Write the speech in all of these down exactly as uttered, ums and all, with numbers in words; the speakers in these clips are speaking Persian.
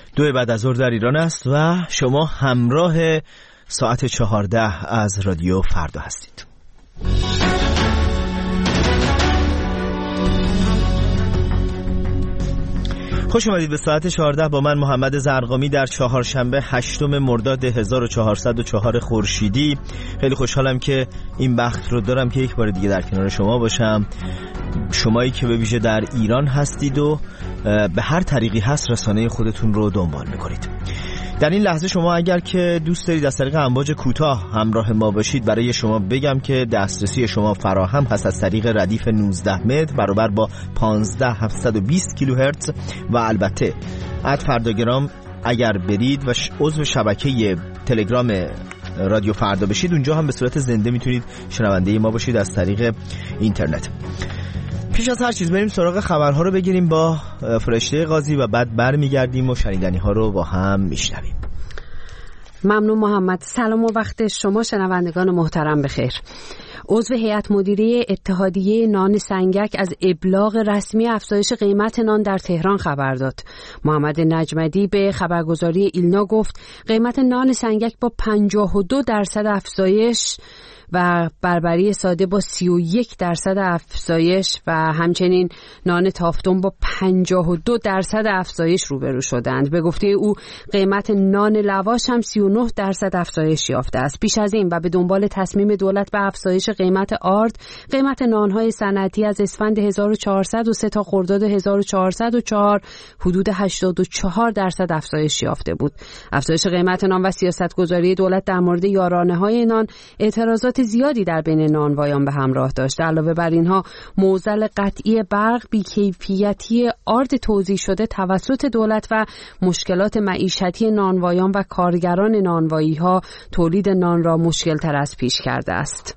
دو بعد از ظهر در ایران است و شما همراه ساعت چهارده از رادیو فردا هستید. خوش اومدید به ساعت چهارده با من محمد زرقامی در چهارشنبه هشتم مرداد هزار و چهارصد و چهار خورشیدی. خیلی خوشحالم که این بخت رو دارم که یک بار دیگه در کنار شما باشم، شمایی که به ویژه در ایران هستید و به هر طریقی هست رسانه خودتون رو دنبال میکنید. در این لحظه شما اگر که دوست دارید از طریق امواج کوتاه همراه ما باشید، برای شما بگم که دسترسی شما فراهم هست از طریق ردیف نوزده متر برابر با پانزده هزار هفتصد و بیست کیلوهرتز و البته اد فرداگرام اگر برید و عضو شبکه تلگرام رادیو فردا بشید، اونجا هم به صورت زنده میتونید شنونده ما باشید از طریق اینترنت. پیش از هر چیز بریم سراغ خبرها رو بگیریم با فرشته قاضی و بعد برمیگردیم و شنیدنی ها رو با هم میشنویم. ممنون محمد. سلام و وقت شما شنوندگان محترم بخیر. عضو هیئت مدیره اتحادیه نان سنگک از ابلاغ رسمی افزایش قیمت نان در تهران خبر داد. محمد نجمدی به خبرگزاری ایلنا گفت قیمت نان سنگک با پنجاه و دو درصد افزایش و بربری ساده با سی و یک درصد افزایش و همچنین نان تافتون با پنجاه و دو درصد افزایش روبرو شدند. به گفته او قیمت نان لواش هم سی و نه درصد افزایش یافته است. پیش از این و به دنبال تصمیم دولت به افزایش قیمت آرد، قیمت نانهای صنعتی از اسفند هزار و چهارصد و سه تا خرداد هزار و چهارصد و چهار حدود هشتاد و چهار درصد افزایش یافته بود. افزایش قیمت نان و سیاستگذاری دولت در مورد یارانه‌های نان اعتراضات زیادی در بین نانوایان به همراه داشت. علاوه بر اینها معضل قطعی برق، بی‌کیفیتی آرد توزیع شده توسط دولت و مشکلات معیشتی نانوایان و کارگران نانوایی‌ها تولید نان را مشکل‌تر از پیش کرده است.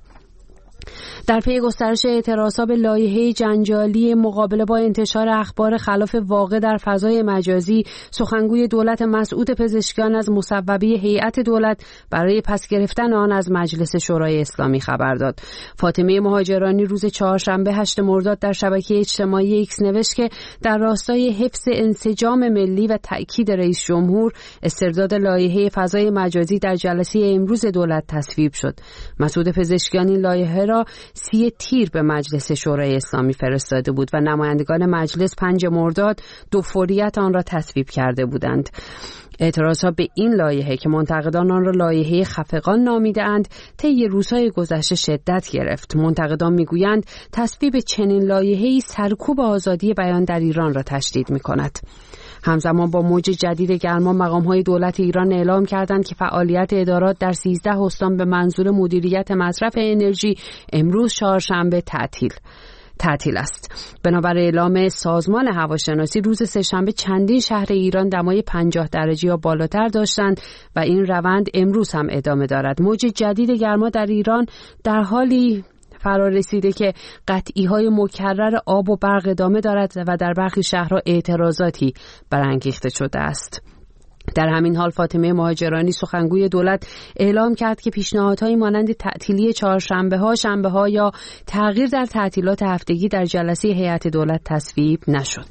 در پی گسترش اعتراضات به لایحه جنجالی مقابله با انتشار اخبار خلاف واقع در فضای مجازی، سخنگوی دولت مسعود پزشکیان از مصوبه هیئت دولت برای پس گرفتن آن از مجلس شورای اسلامی خبر داد. فاطمه مهاجرانی روز چهارشنبه هشتم مرداد در شبکه اجتماعی ایکس نوشت که در راستای حفظ انسجام ملی و تأکید رئیس جمهور، استرداد لایحه فضای مجازی در جلسه امروز دولت تصویب شد. مسعود پزشکیان این لایحه را سی تیر به مجلس شورای اسلامی فرستاده بود و نمایندگان مجلس پنج مرداد دو فوریت آن را تصویب کرده بودند. اعتراضات به این لایحه که منتقدان آن را لایحه خفقان نامیده‌اند، طی روزهای گذشته شدت گرفت. منتقدان میگویند تصویب چنین لایحه‌ای سرکوب آزادی بیان در ایران را تشدید می‌کند. همزمان با موج جدید گرما، مقام‌های دولت ایران اعلام کردند که فعالیت ادارات در سیزده استان به منظور مدیریت مصرف انرژی امروز چهارشنبه تعطیل تعطیل است. بنابر اعلام سازمان هواشناسی، روز سه‌شنبه چندین شهر ایران دمای پنجاه درجه یا بالاتر داشتند و این روند امروز هم ادامه دارد. موج جدید گرما در ایران در حالی فرا رسیده که قطعی‌های مکرر آب و برق ادامه دارد و در برخی شهرها اعتراضاتی برانگیخته شده است. در همین حال فاطمه مهاجرانی سخنگوی دولت اعلام کرد که پیشنهادهایی مانند تعطیلی چهارشنبه‌ها، شنبه‌ها یا تغییر در تعطیلات هفتگی در جلسه هیئت دولت تصویب نشد.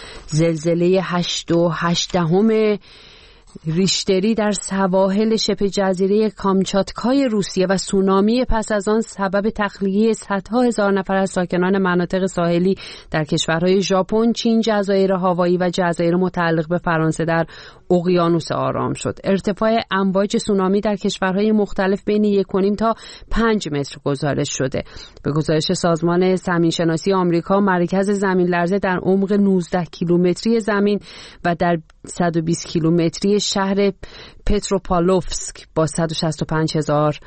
زلزله هشت و هشتم ریشتری در سواحل شبه جزیره کامچاتکای روسیه و سونامی پس از آن سبب تخلیه صدها هزار نفر از ساکنان مناطق ساحلی در کشورهای ژاپن، چین، جزایر هاوایی و جزایر متعلق به فرانسه در اقیانوس آرام شد. ارتفاع امواج سونامی در کشورهای مختلف بین یک و نیم تا پنج متر گزارش شده. به گزارش سازمان زمینشناسی آمریکا، مرکز زمین لرزه در عمق نوزده کیلومتری زمین و در صد و بیست کیلومتری شهر پتروپاولوفسک با صد و شصت و پنج هزار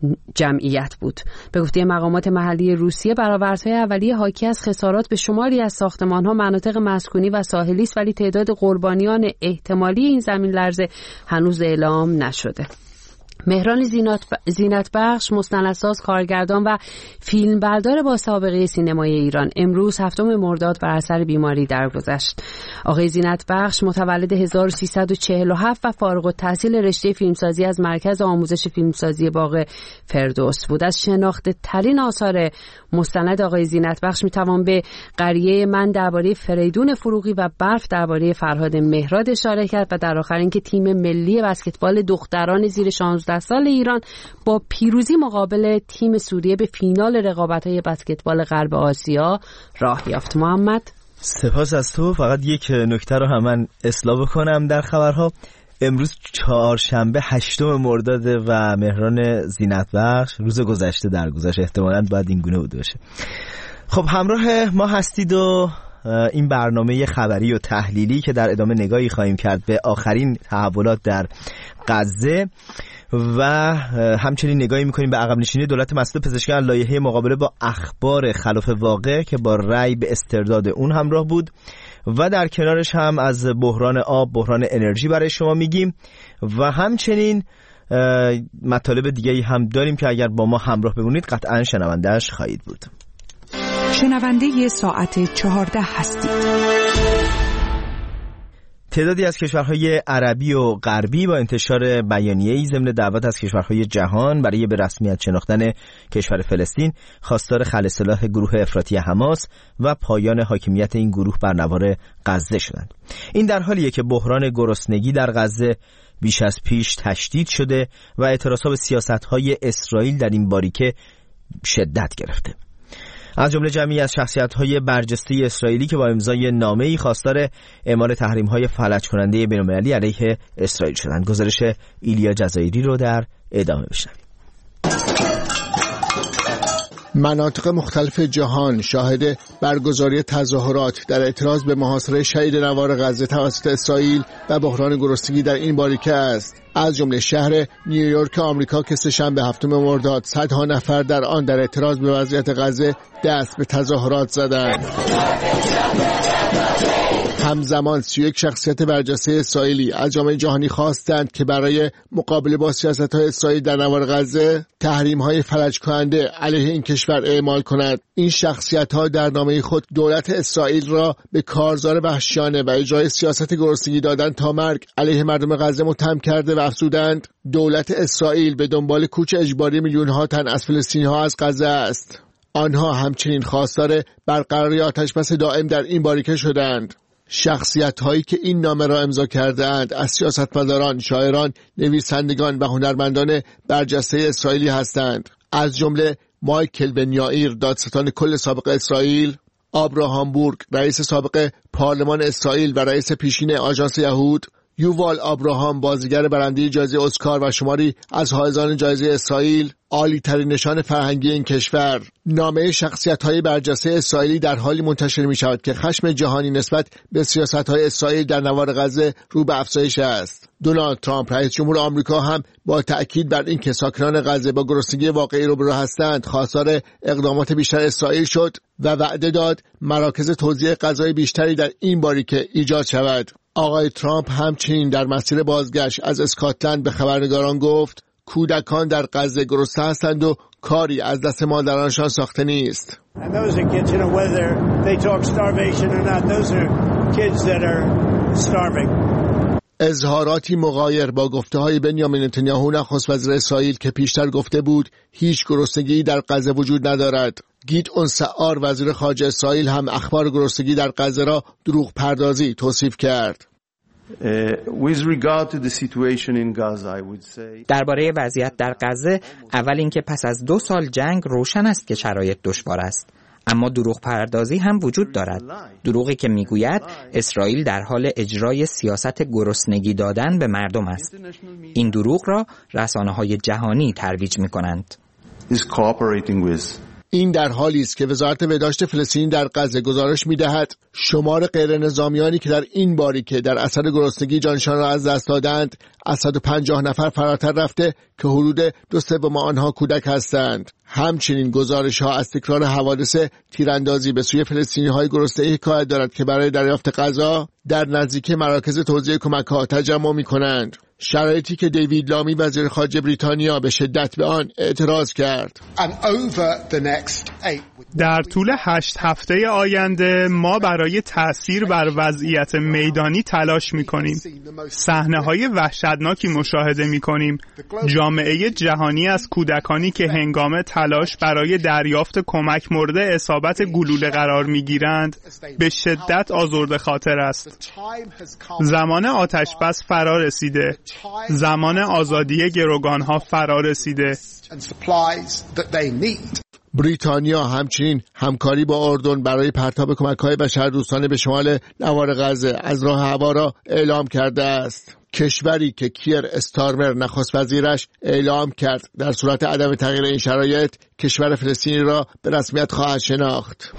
جمعیت بود. به گفته مقامات محلی روسیه، برآوردهای اولیه حاکی از خسارات به شماری از ساختمان‌ها، مناطق مسکونی و ساحلی است، ولی تعداد قربانیان احتمالی این زمین لرزه هنوز اعلام نشده. مهران زینت بخش، مستندساز، کارگردان و فیلمبردار با سابقه سینمای ایران، امروز هفتم مرداد بر اثر بیماری درگذشت. آقای زینت بخش متولد هزار و سیصد و چهل و هفت و فارغ التحصیل رشته فیلمسازی از مرکز آموزش فیلمسازی باغ فردوس بود. از شناخته ترین آثار مستند آقای زینت بخش میتوان به قریه من درباره فریدون فروغی و برف درباره فرهاد مهراد اشاره کرد و در آخر اینکه تیم ملی بسکتبال دختران زیر شانزده سال ایران با پیروزی مقابل تیم سوریه به فینال رقابت‌های بسکتبال غرب آسیا راه یافت. محمد، سپاس از تو. فقط یک نکته رو هم من اصلاح بکنم در خبرها. امروز چهارشنبه هشتم مرداد و مهران زینت بخش روز گذشته درگذشت. احتمالاً باید این گونه بوده باشه. خب همراه ما هستید و این برنامه خبری و تحلیلی که در ادامه نگاهی خواهیم کرد به آخرین تحولات در غزه و همچنین نگاهی میکنیم به عقب نشینی دولت مسئول پزشکی از لایحه مقابله با اخبار خلاف واقع که با رأی به استرداد اون همراه بود و در کنارش هم از بحران آب، بحران انرژی برای شما میگیم و همچنین مطالب دیگه‌ای هم داریم که اگر با ما همراه بمونید قطعا شنونده‌اش خواهید بود. شنونده ساعت چهارده هستید. تعدادی از کشورهای عربی و غربی با انتشار بیانیه‌ای ضمن دعوت از کشورهای جهان برای به رسمیت شناختن کشور فلسطین خواستار خلع سلاح گروه افراطی حماس و پایان حاکمیت این گروه بر نوار غزه شدند. این در حالیه که بحران گرسنگی در غزه بیش از پیش تشدید شده و اعتراضها به سیاست‌های اسرائیل در این باریکه شدت گرفته. از جمله جمعی از شخصیت‌های برجسته اسرائیلی که با امضای نامه‌ای خواستار اعمال تحریم‌های فلج کننده بین‌المللی علیه اسرائیل شدند. گزارش ایلیا جزایری رو در ادامه بشنویم. مناطق مختلف جهان شاهد برگزاری تظاهرات در اعتراض به محاصره شدید نوار غزه توسط اسرائیل و بحران گرسنگی در این باریکه است. از جمله شهر نیویورک آمریکا که سه‌شنبه هفتم مرداد صدها نفر در آن در اعتراض به وضعیت غزه دست به تظاهرات زدند. همزمان سی و یک شخصیت برجسته اسرائیلی از جامعه جهانی خواستند که برای مقابله با سیاست‌های اسرائیل در نوار غزه تحریم‌های فلج کننده علیه این کشور اعمال کند. این شخصیت‌ها در نامه خود دولت اسرائیل را به کارزار وحشیانه و اجرای سیاست گرسنگی دادن تا مرگ علیه مردم غزه متهم کرده و افزودند دولت اسرائیل به دنبال کوچ اجباری میلیون‌ها تن از فلسطینی‌ها از غزه است. آنها همچنین خواستار برقراری آتشبس دائم در این باریکه شدند. شخصیت‌هایی که این نامه را امضا کرده‌اند از سیاستمداران، شاعران، نویسندگان و هنرمندان برجسته اسرائیلی هستند. از جمله مایکل بن یائیر، دادستان کل سابق اسرائیل، آبراهام بورگ، رئیس سابق پارلمان اسرائیل و رئیس پیشین آژانس یهود، یووال آبراهام، بازیگر برنده جایزه اسکار و شماری از حائزان جایزه اسرائیل، عالی ترین نشان فرهنگی این کشور. نامه شخصیت‌های برجسته اسرائیلی در حالی منتشر می‌شود که خشم جهانی نسبت به سیاست‌های اسرائیل در نوار غزه رو به افزایش است. دونالد ترامپ رئیس جمهور آمریکا هم با تأکید بر این که ساکنان غزه با گرسنگی واقعی روبرو هستند خواستار اقدامات بیشتر اسرائیل شد و وعده داد مراکز توزیع غذای بیشتری در این باریکه ایجاد شود. آقای ترامپ همچنین در مسیر بازگشت از اسکاتلند به خبرنگاران گفت کودکان در غزه گرسنه هستند و کاری از دست مادرانشان ساخته نیست. اظهاراتی مغایر با گفته‌های بنیامین نتانیاهو نخست وزیر اسرائیل که پیشتر گفته بود هیچ گرسنگی در غزه وجود ندارد. گیدئون سعار وزیر خارجه اسرائیل هم اخبار گرسنگی در غزه را دروغ پردازی توصیف کرد. درباره وضعیت در غزه اول اینکه پس از دو سال جنگ روشن است که شرایط دشوار است، اما دروغ پردازی هم وجود دارد. دروغی که میگوید اسرائیل در حال اجرای سیاست گرسنگی دادن به مردم است. این دروغ را رسانه‌های جهانی ترویج می‌کنند. این در حالی است که وزارت بهداشت فلسطین در غزه گزارش می‌دهد شمار غیر نظامیانی که در این باریکه در اثر گرسنگی جانشان را از دست دادند از صد و پنجاه نفر فراتر رفته که حدود دو سوم آنها کودک هستند. همچنین گزارش‌ها از تکرار حوادث تیراندازی به سوی فلسطینی‌های گرسنه حکایت دارد که برای دریافت غذا در نزدیکی مراکز توزیع کمک‌ها تجمع می‌کنند. شرایطی که دیوید لامی وزیر خارجه بریتانیا به شدت به آن اعتراض کرد. در طول هشت هفته آینده ما برای تأثیر بر وضعیت میدانی تلاش می‌کنیم. صحنه‌های وحشتناکی مشاهده می‌کنیم. جامعه جهانی از کودکانی که هنگام تلاش برای دریافت کمک مورد اصابت گلوله قرار می‌گیرند به شدت آزرده خاطر است. زمان آتش بس فرا رسیده. زمان آزادی گروگان‌ها فرا رسیده. بریتانیا همچنین همکاری با اردن برای پرتاب کمک‌های بشردوستانه به شمال نوار غزه از راه هوا را اعلام کرده است. کشوری که کیر استارمر نخست وزیرش اعلام کرد در صورت عدم تغییر این شرایط کشور فلسطینی را به رسمیت خواهد شناخت.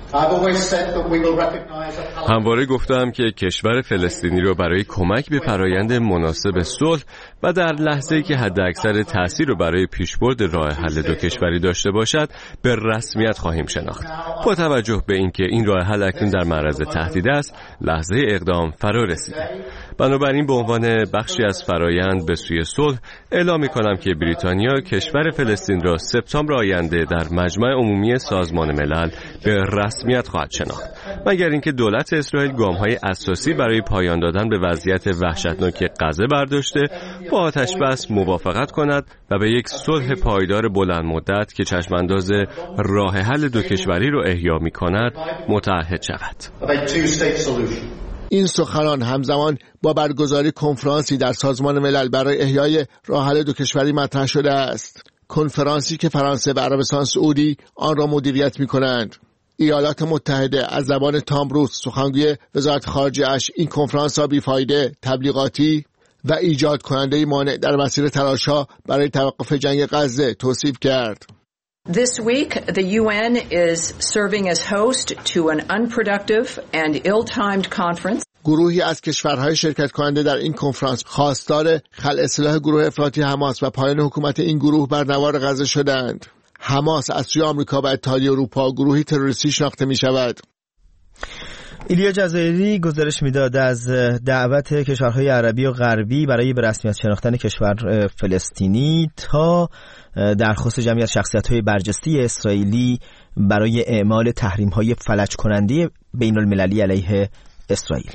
همواره گفتم که کشور فلسطینی را برای کمک به فرایند مناسب صلح و در لحظه‌ای که حداکثر تأثیر را برای پیشبرد راه حل دو کشوری داشته باشد به رسمیت خواهیم شناخت. با توجه به اینکه این راه حل اکنون در معرض تهدید است، لحظه اقدام فرا رسیده. بنابراین به عنوان بخشی از فرایند به سوی صلح اعلام می‌کنم که بریتانیا کشور فلسطین را سپتامبر آینده در مجمع عمومی سازمان ملل به رسمیت خواهد شناخت، مگر اینکه دولت اسرائیل گام‌های اساسی برای پایان دادن به وضعیت وحشتناک غزه برداشته با آتش بس موافقت کند و به یک صلح پایدار بلند مدت که چشمانداز راه حل دو کشوری را احیا می‌کند متعهد شود. این سخنان همزمان با برگزاری کنفرانسی در سازمان ملل برای احیای راه حل دو کشوری مطرح شده است. کنفرانسی که فرانسه و عربستان سعودی آن را مدیریت می‌کنند. ایالات متحده از زبان تام روز سخنگوی وزارت خارجه اش این کنفرانس را بیفایده، تبلیغاتی و ایجاد کننده مانع در مسیر تلاش‌ها برای توقف جنگ غزه توصیف کرد. This week, the U N is serving as host to an unproductive and ill-timed conference. گروهی از کشورهای شرکت کننده در این کنفرانس خواستار خلع اصلاح گروه افراطی حماس و پایان حکومت این گروه بر نوار غزه شدند. حماس از سوی آمریکا و اتحادیه اروپا گروهی تروریستی شناخته می شود. ایلیا جزایری گزارش میداد از دعوت کشورهای عربی و غربی برای به رسمیت شناختن کشور فلسطینی تا درخواست جمعی از شخصیت‌های برجسته اسرائیلی برای اعمال تحریم‌های فلج کننده بین المللی علیه اسرائیل.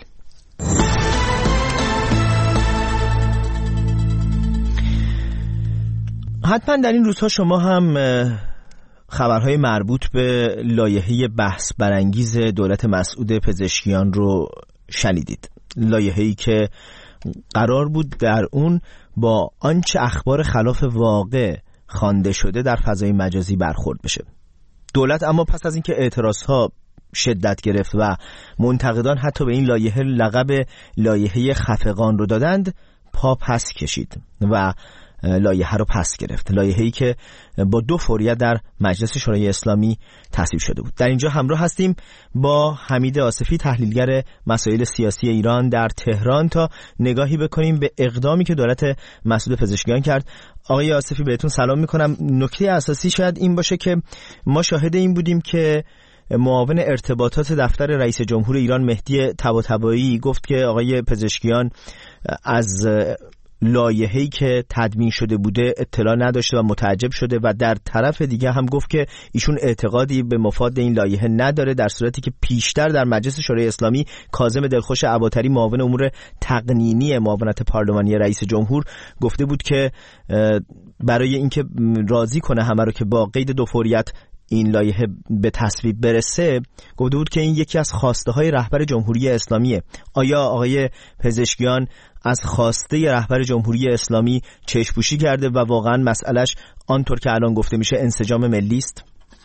حتما در این روزها شما هم خبرهای مربوط به لایحه بحث برانگیز دولت مسعود پزشکیان رو شنیدید. لایحه‌ای که قرار بود در اون با آنچه اخبار خلاف واقع خوانده شده در فضای مجازی برخورد بشه. دولت اما پس از اینکه اعتراضها شدت گرفت و منتقدان حتی به این لایحه لقب لایحه خفقان رو دادند، پا پس کشید و لایحه رو پس گرفت. لایحه‌ای که با دو فوریت در مجلس شورای اسلامی تصویب شده بود. در اینجا همراه هستیم با حمید آصفی، تحلیلگر مسائل سیاسی ایران در تهران، تا نگاهی بکنیم به اقدامی که دولت مسعود پزشکیان کرد. آقای آصفی بهتون سلام میکنم. نکته اساسی شاید این باشه که ما شاهد این بودیم که معاون ارتباطات دفتر رئیس جمهور ایران مهدی طباطبایی گفت که آقای پزشکیان از لایحه‌ای که تدوین شده بوده اطلاع نداشته و متعجب شده و در طرف دیگه هم گفت که ایشون اعتقادی به مفاد این لایحه نداره، در صورتی که پیشتر در مجلس شورای اسلامی کاظم دلخوش عباطری معاون امور تقنینی معاونت پارلمانی رئیس جمهور گفته بود که برای اینکه راضی کنه همه رو که با قید دو فوریت این لایحه به تصویب برسه، گفته بود که این یکی از خواسته های رهبر جمهوری اسلامیه. آیا آقای پزشکیان از خواسته رهبر جمهوری اسلامی چشم‌پوشی کرده و واقعا مسئلهش آنطور که الان گفته میشه انسجام ملی است؟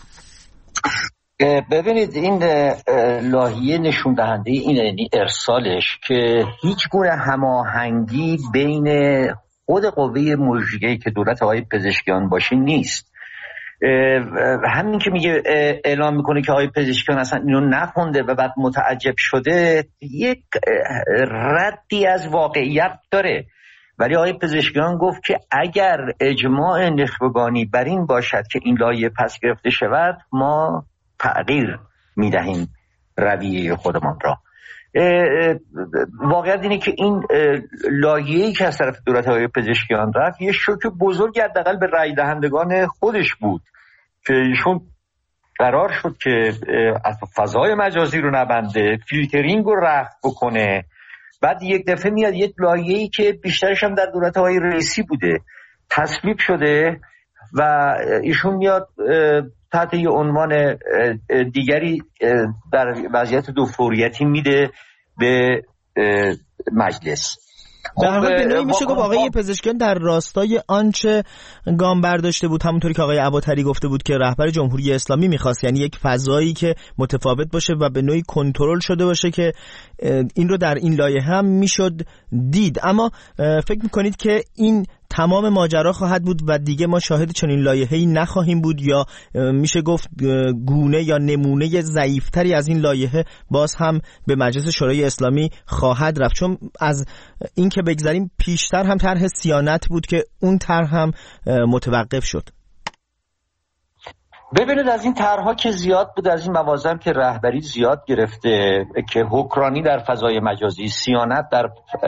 ببینید، این لایحه نشون دهنده این یعنی ارسالش که هیچ گونه هماهنگی بین خود قوه مجریه که دولت آقای پزشکیان باشه نیست. همین که میگه اعلام میکنه که آقای پزشکیان اصلا اینو نخونده و بعد متعجب شده، یک ردی از واقعیت داره. ولی آقای پزشکیان گفت که اگر اجماع نخبگانی بر این باشد که این لایحه پس گرفته شود، ما تغییر میدهیم رویه خودمان را. واقعیت اینه که این لایحه‌ای که از طرف دولت آقای پزشکیان رفت یه شوک بزرگی حداقل به رای دهندگان خودش بود که ایشون قرار شد که از فضای مجازی رو نبنده، فیلترینگ رو رفع بکنه. بعد یک دفعه میاد یک لایحه‌ای که بیشترش هم در دولت آقای رئیسی بوده تصویب شده و ایشون میاد تحت یه عنوان دیگری در وضعیت دو فوریتی میده به مجلس. در حال به نوعی میشه گفت آقای پزشکیان در راستای آنچه گام برداشته بود، همونطوری که آقای عباتری گفته بود که رهبر جمهوری اسلامی میخواست، یعنی یک فضایی که متفاوت باشه و به نوعی کنترل شده باشه که این رو در این لایحه هم میشد دید. اما فکر میکنید که این تمام ماجرا خواهد بود و دیگه ما شاهد چنین لایحه‌ای نخواهیم بود، یا میشه گفت گونه یا نمونه ضعیف‌تری از این لایحه باز هم به مجلس شورای اسلامی خواهد رفت؟ چون از این که بگذاریم پیشتر هم طرح صیانت بود که اون طرح هم متوقف شد. ببینید از این طرح‌ها که زیاد بود، از این موازم که رهبری زیاد گرفته که حکرانی در فضای مجازی، صیانت در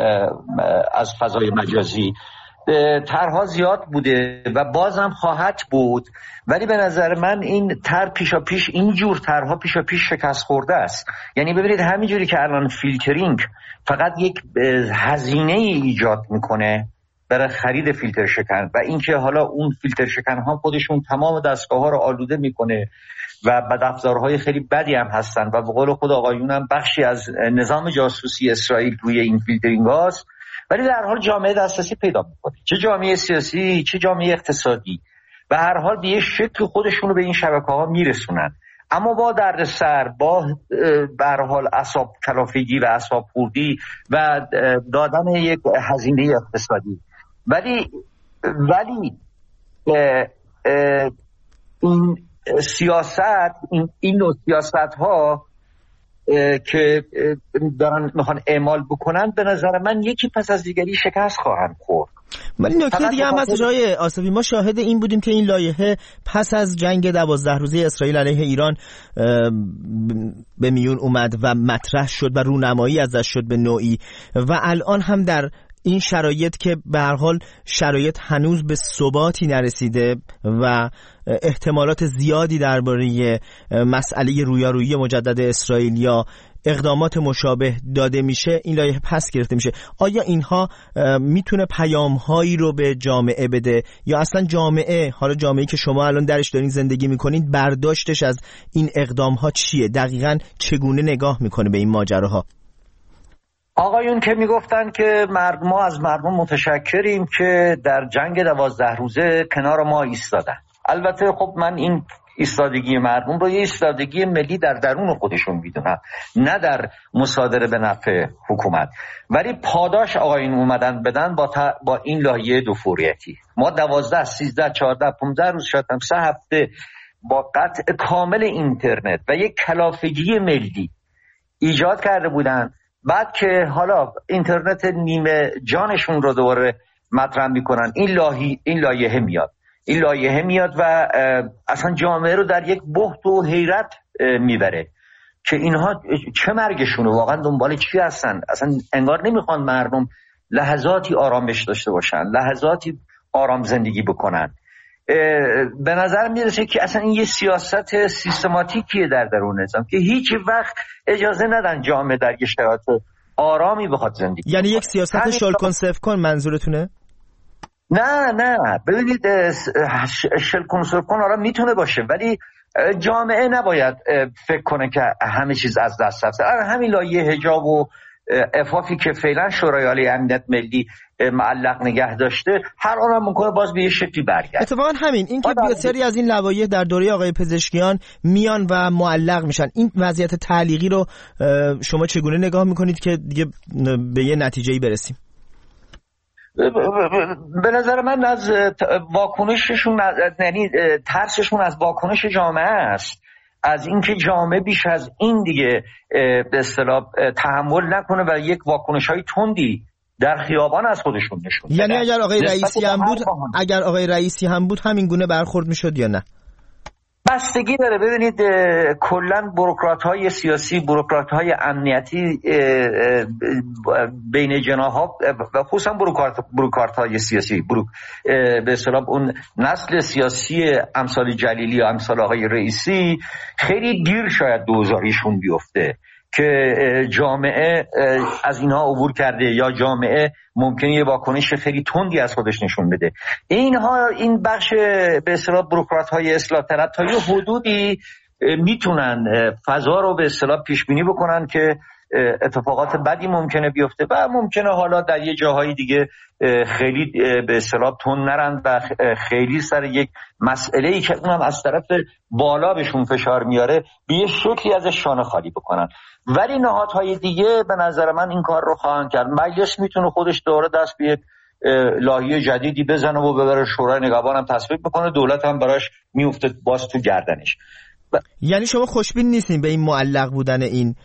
از فضای مجازی، طرح‌ها زیاد بوده و بازم خواهد بود، ولی به نظر من این طرح پیشا پیش اینجور طرح‌ها پیشا پیش شکست خورده است. یعنی ببینید همینجوری که الان فیلترینگ فقط یک هزینه ایجاد میکنه برای خرید فیلتر شکن و اینکه حالا اون فیلتر شکن ها خودشون تمام دستگاه ها رو آلوده میکنه و بدافزارهای خیلی بدی هم هستن و به قول خود آقایون هم بخشی از نظام جاسوسی اسرائیل روی این فیلترینگ هاست، ولی در حال جامعه دسترسی پیدا میکنه، چه جامعه سیاسی چه جامعه اقتصادی، به هر حال به یه شکل خودشون رو به این شبکه ها میرسونن، اما با دردسر، با به هر حال اعصاب کلافگی و اعصاب خوردی و دادن یک هزینه اقتصادی. ولی ولی اه اه این سیاست این این نوع سیاست ها که دارن میخوان اعمال بکنن به نظر من یکی پس از دیگری شکست خواهند خورد. ولی نکته دیگه هم هست جای آصفی، ما شاهد این بودیم که این لایحه پس از جنگ دوازده روزه اسرائیل علیه ایران به میون اومد و مطرح شد و رونمایی ازش شد به نوعی، و الان هم در این شرایط که به هر حال شرایط هنوز به ثباتی نرسیده و احتمالات زیادی درباره مسئله رویارویی مجدد اسرائیل یا اقدامات مشابه داده میشه، این لایحه پس گرفته میشه. آیا اینها میتونه پیامهایی رو به جامعه بده یا اصلا جامعه، حالا جامعه‌ای که شما الان درش دارین زندگی میکنید، برداشتش از این اقدامها چیه؟ دقیقاً چگونه نگاه میکنه به این ماجراها؟ آقایون که میگفتن که مردم ما از مردم متشکریم که در جنگ دوازده روزه کنار ما ایستادن. البته خب من این ایستادگی مردم رو یه ایستادگی ملی در درون خودشون میدونم، نه در مصادره به نفع حکومت، ولی پاداش آقایون اومدن بدن با, تا... با این لایحه دو فوریتی. ما دوازده، سیزده، چهارده، پانزده روز شدم سه هفته با قطع کامل اینترنت و یک کلافگی ملی ایجاد کرده بودن. بعد که حالا اینترنت نیمه جانشون رو دوباره مطرح میکنن، این لایحه این لایحه میاد این لایحه میاد و اصلا جامعه رو در یک بهت و حیرت میبره که اینها چه مرگشونه، واقعا دنبال چی هستن. اصلا انگار نمیخوان مردم لحظاتی آرامش داشته باشن، لحظاتی آرام زندگی بکنن. به نظر میرسه که اصلا این یه سیاست سیستماتیکیه در درون نظام که هیچ وقت اجازه ندن جامعه در یه شرایط آرامی بخواد زندگی. یعنی یک سیاست شل کن صفر کن منظورتونه؟ نه نه ببینید شل کن صفر کن آرام میتونه باشه، ولی جامعه نباید فکر کنه که همه چیز از دست رفته. همین لایحه حجاب و افافی که فعلا شورای عالی امنیت ملی معلق نگه داشته، هر آن هم ممکنه باز به یه شکلی برگرده. اتفاقا همین این که بسیاری از این لوایح در دوره آقای پزشکیان میان و معلق میشن، این وضعیت تعلیقی رو شما چگونه نگاه میکنید که دیگه به یه نتیجه‌ای برسیم؟ به نظر من از واکنششون، یعنی ترسشون از واکنش جامعه است، از اینکه جامعه بیش از این دیگه به اصطلاح تحمل نکنه و یک واکنش‌های تندی در خیابان از خودشون نشون بده. یعنی اگر آقای رئیسی هم بود اگر آقای رئیسی هم بود همین گونه برخورد میشد یا نه؟ بستگی داره. ببینید کلا بوروکرات‌های سیاسی، بوروکرات‌های امنیتی بین جناح‌ها و خصوصا بوروکرات بوروکرات‌های سیاسی برو به اصطلاح اون نسل سیاسی امثال جلیلی و امثال آقای رئیسی خیلی دیر شاید دوزاریشون بیفته که جامعه از اینها عبور کرده یا جامعه ممکنه یه واکنش خیلی تندی از خودش نشون بده. اینها این بخش به اصطلاح بوروکرات‌های اصلاح طلب تا یه حدودی میتونن فضا رو به اصطلاح پیش بینی بکنن که اتفاقات بدی ممکنه بیفته و ممکنه حالا در یه جاهای دیگه خیلی به اصطلاح تند نرن و خیلی سر یک مسئله‌ای که اونم از طرف بالا بهشون فشار میاره به یه شکلی ازش شانه خالی بکنن. ولی نهادهای دیگه به نظر من این کار رو خواهند کرد. مجلس میتونه خودش دوره دست به لایحه جدیدی بزنه و ببره شورای نگهبان هم تصویب بکنه، دولت هم براش میفته باز تو گردنش. ب... یعنی شما خوشبین نیستین به این معلق بودن این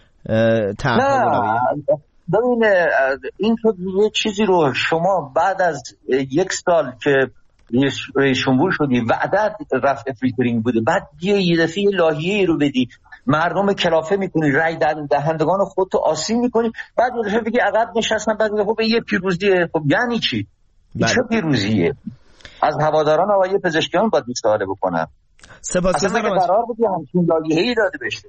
نه ببین این که یه چیزی رو شما بعد از یک سال که رئیس جمهور شدی وعدت رفع فیلترینگ بوده، بعد یه دفعه لایحه‌ای رو بدی مردم کلافه میکنی، رای دهندگان خودتو آسیب میکنی، بعد یه دفعه بگی عقب نشستن، بعد بگی خب یه پیروزیه. خب یعنی چی؟ این چه پیروزیه؟ از هواداران آقای پزشکیان باید استفاده بکنن. سپاسگزارم. اصلا قرار بودی همچین لایحه‌ای داده بشه.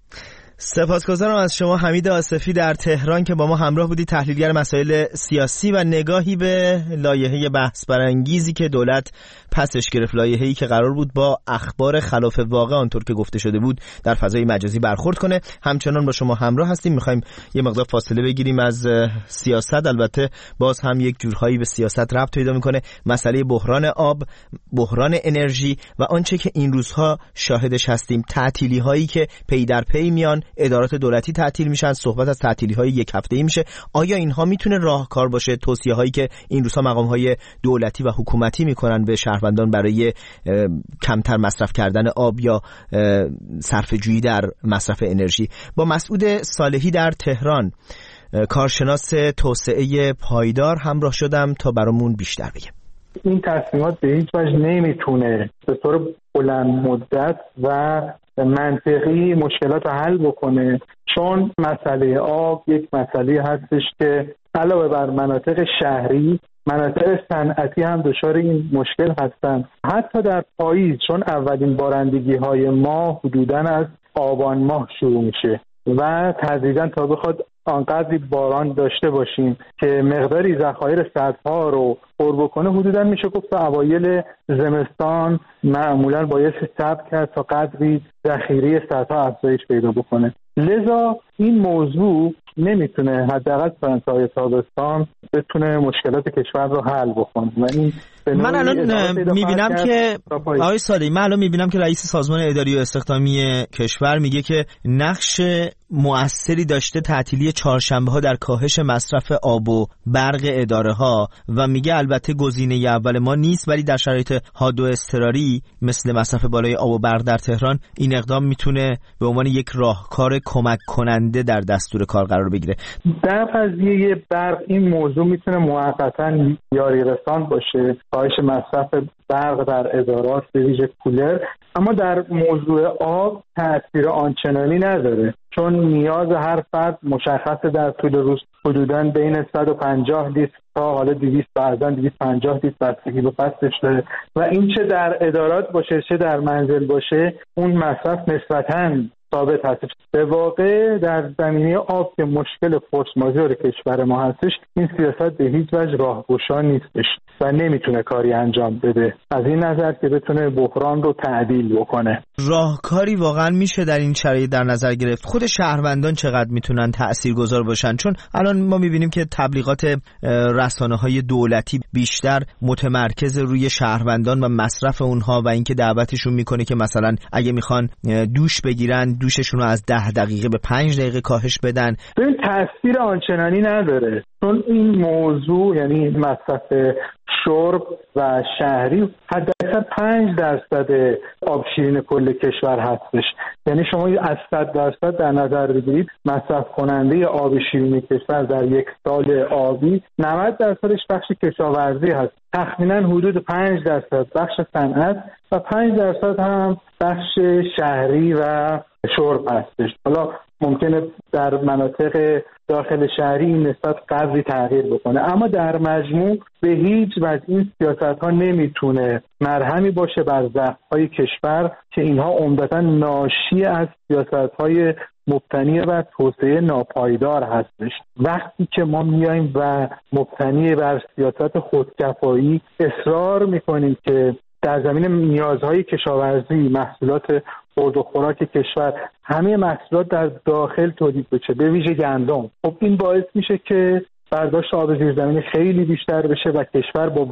سپاسگزارم از شما حمید آصفی در تهران که با ما همراه بودی، تحلیلگر مسائل سیاسی و نگاهی به لایحه بحث برانگیزی که دولت پسش گرفت، لایحه‌ای که قرار بود با اخبار خلاف واقع آنطور که گفته شده بود در فضای مجازی برخورد کنه. همچنان با شما همراه هستیم. می‌خوایم یه مقدار فاصله بگیریم از سیاست، البته باز هم یک جورهایی به سیاست ربط پیدا می‌کنه. مسئله بحران آب، بحران انرژی و آنچه که این روزها شاهدش هستیم، تعطیلی‌هایی که پی در پی میان، ادارات دولتی تعطیل میشن، صحبت از تعطیلی‌های یک هفته‌ای میشه. آیا اینها میتونه راهکار باشه؟ توصیه‌هایی که این روزها مقام‌های دولتی و حکومتی میکنن به شهروندان برای کمتر مصرف کردن آب یا صرفه‌جویی در مصرف انرژی. با مسعود صالحی در تهران، کارشناس توسعه پایدار، همراه شدم تا برامون بیشتر بگه. این تصمیمات به هیچ وجه نمیتونه به طور بلند مدت و منطقی مشکلات رو حل بکنه، چون مسئله آب یک مسئله هستش که علاوه بر مناطق شهری، مناطق صنعتی هم دچار این مشکل هستن. حتی در پاییز، چون اولین بارندگی های ما حدوداً از آبان ماه شروع میشه و تدریجاً تا بخواد آنقدری باران داشته باشیم که مقداری ذخایر سدها رو پر بکنه، حدوداً میشه گفت تا اوایل زمستان معمولاً باید صبر کرد تا قدری ذخیره سدها افزایش پیدا بکنه. لذا این موضوع نمیتونه حداقل تا انتهای تابستان بتونه مشکلات کشور رو حل بکنه و این من الان میبینم که آقای صالحی، من الان میبینم که رئیس سازمان اداری و استخدامی کشور میگه که نقش مؤثری داشته تعطیلی چهارشنبه ها در کاهش مصرف آب و برق اداره ها و میگه البته گزینه اول ما نیست، ولی در شرایط حاد و اضطراری مثل مصرف بالای آب و برق در تهران این اقدام میتونه به عنوان یک راهکار کمک کننده در دستور کار قرار بگیره. در قضیه برق این موضوع میتونه موقتا یاری رسان باشه، کاهش مصرف برق در ادارات به ویژه کولر، اما در موضوع آب تأثیر آنچنانی نداره، چون نیاز هر فرد مشخصه در طول روز حدوداً بین صد و پنجاه لیتر تا حالا دویست، بعضاً دویست و پنجاه لیتر بستگی به فصلش داره و این چه در ادارات باشه چه در منزل باشه اون مصرف نسبتاً ثابت هستش. به واقع در زمینه آب که مشکل فورس ماژور کشور ما هستش، این سیاست به هیچ وجه راهگشا نیستش و نمیتونه کاری انجام بده از این نظر که بتونه بحران رو تعدیل بکنه. راهکاری واقعا میشه در این شرایط در نظر گرفت؟ خود شهروندان چقدر میتونن تاثیرگذار باشن؟ چون الان ما میبینیم که تبلیغات رسانه‌های دولتی بیشتر متمرکز روی شهروندان و مصرف اونها و اینکه دعوتشون میکنه که مثلا اگه میخوان دوش بگیرن دوششون رو از ده دقیقه به پنج دقیقه کاهش بدن. این تاثیر آنچنانی نداره، چون این موضوع یعنی مصرف شرب و شهری حداقل پنج درصد آب شیرین کل کشور هستش. یعنی شما از صد درصد در نظر بگیرید مصرف کننده آب شیرین کشور در یک سال آبی نود درصدش بخش کشاورزی هست، تخمینا حدود پنج درصد بخش صنعت و پنج درصد هم بخش شهری و شرب هستش. حالا ممکنه در مناطق داخل شهری این نسبت قدری تغییر بکنه، اما در مجموع به هیچ وجه این سیاست‌ها نمیتونه مرهمی باشه بر ضعف‌های کشور که اینها عمدتاً ناشی از سیاست‌های مبتنی بر توسعه ناپایدار هستش. وقتی که ما میایم و مبتنی بر سیاست خودکفایی اصرار میکنیم که در زمین نیازهای کشاورزی، محصولات خورد و خوراک کشور، همه محصولات در داخل تولید بشه، به ویژه گندم، خب این باعث میشه که برداشت آب زیرزمینی خیلی بیشتر بشه و کشور با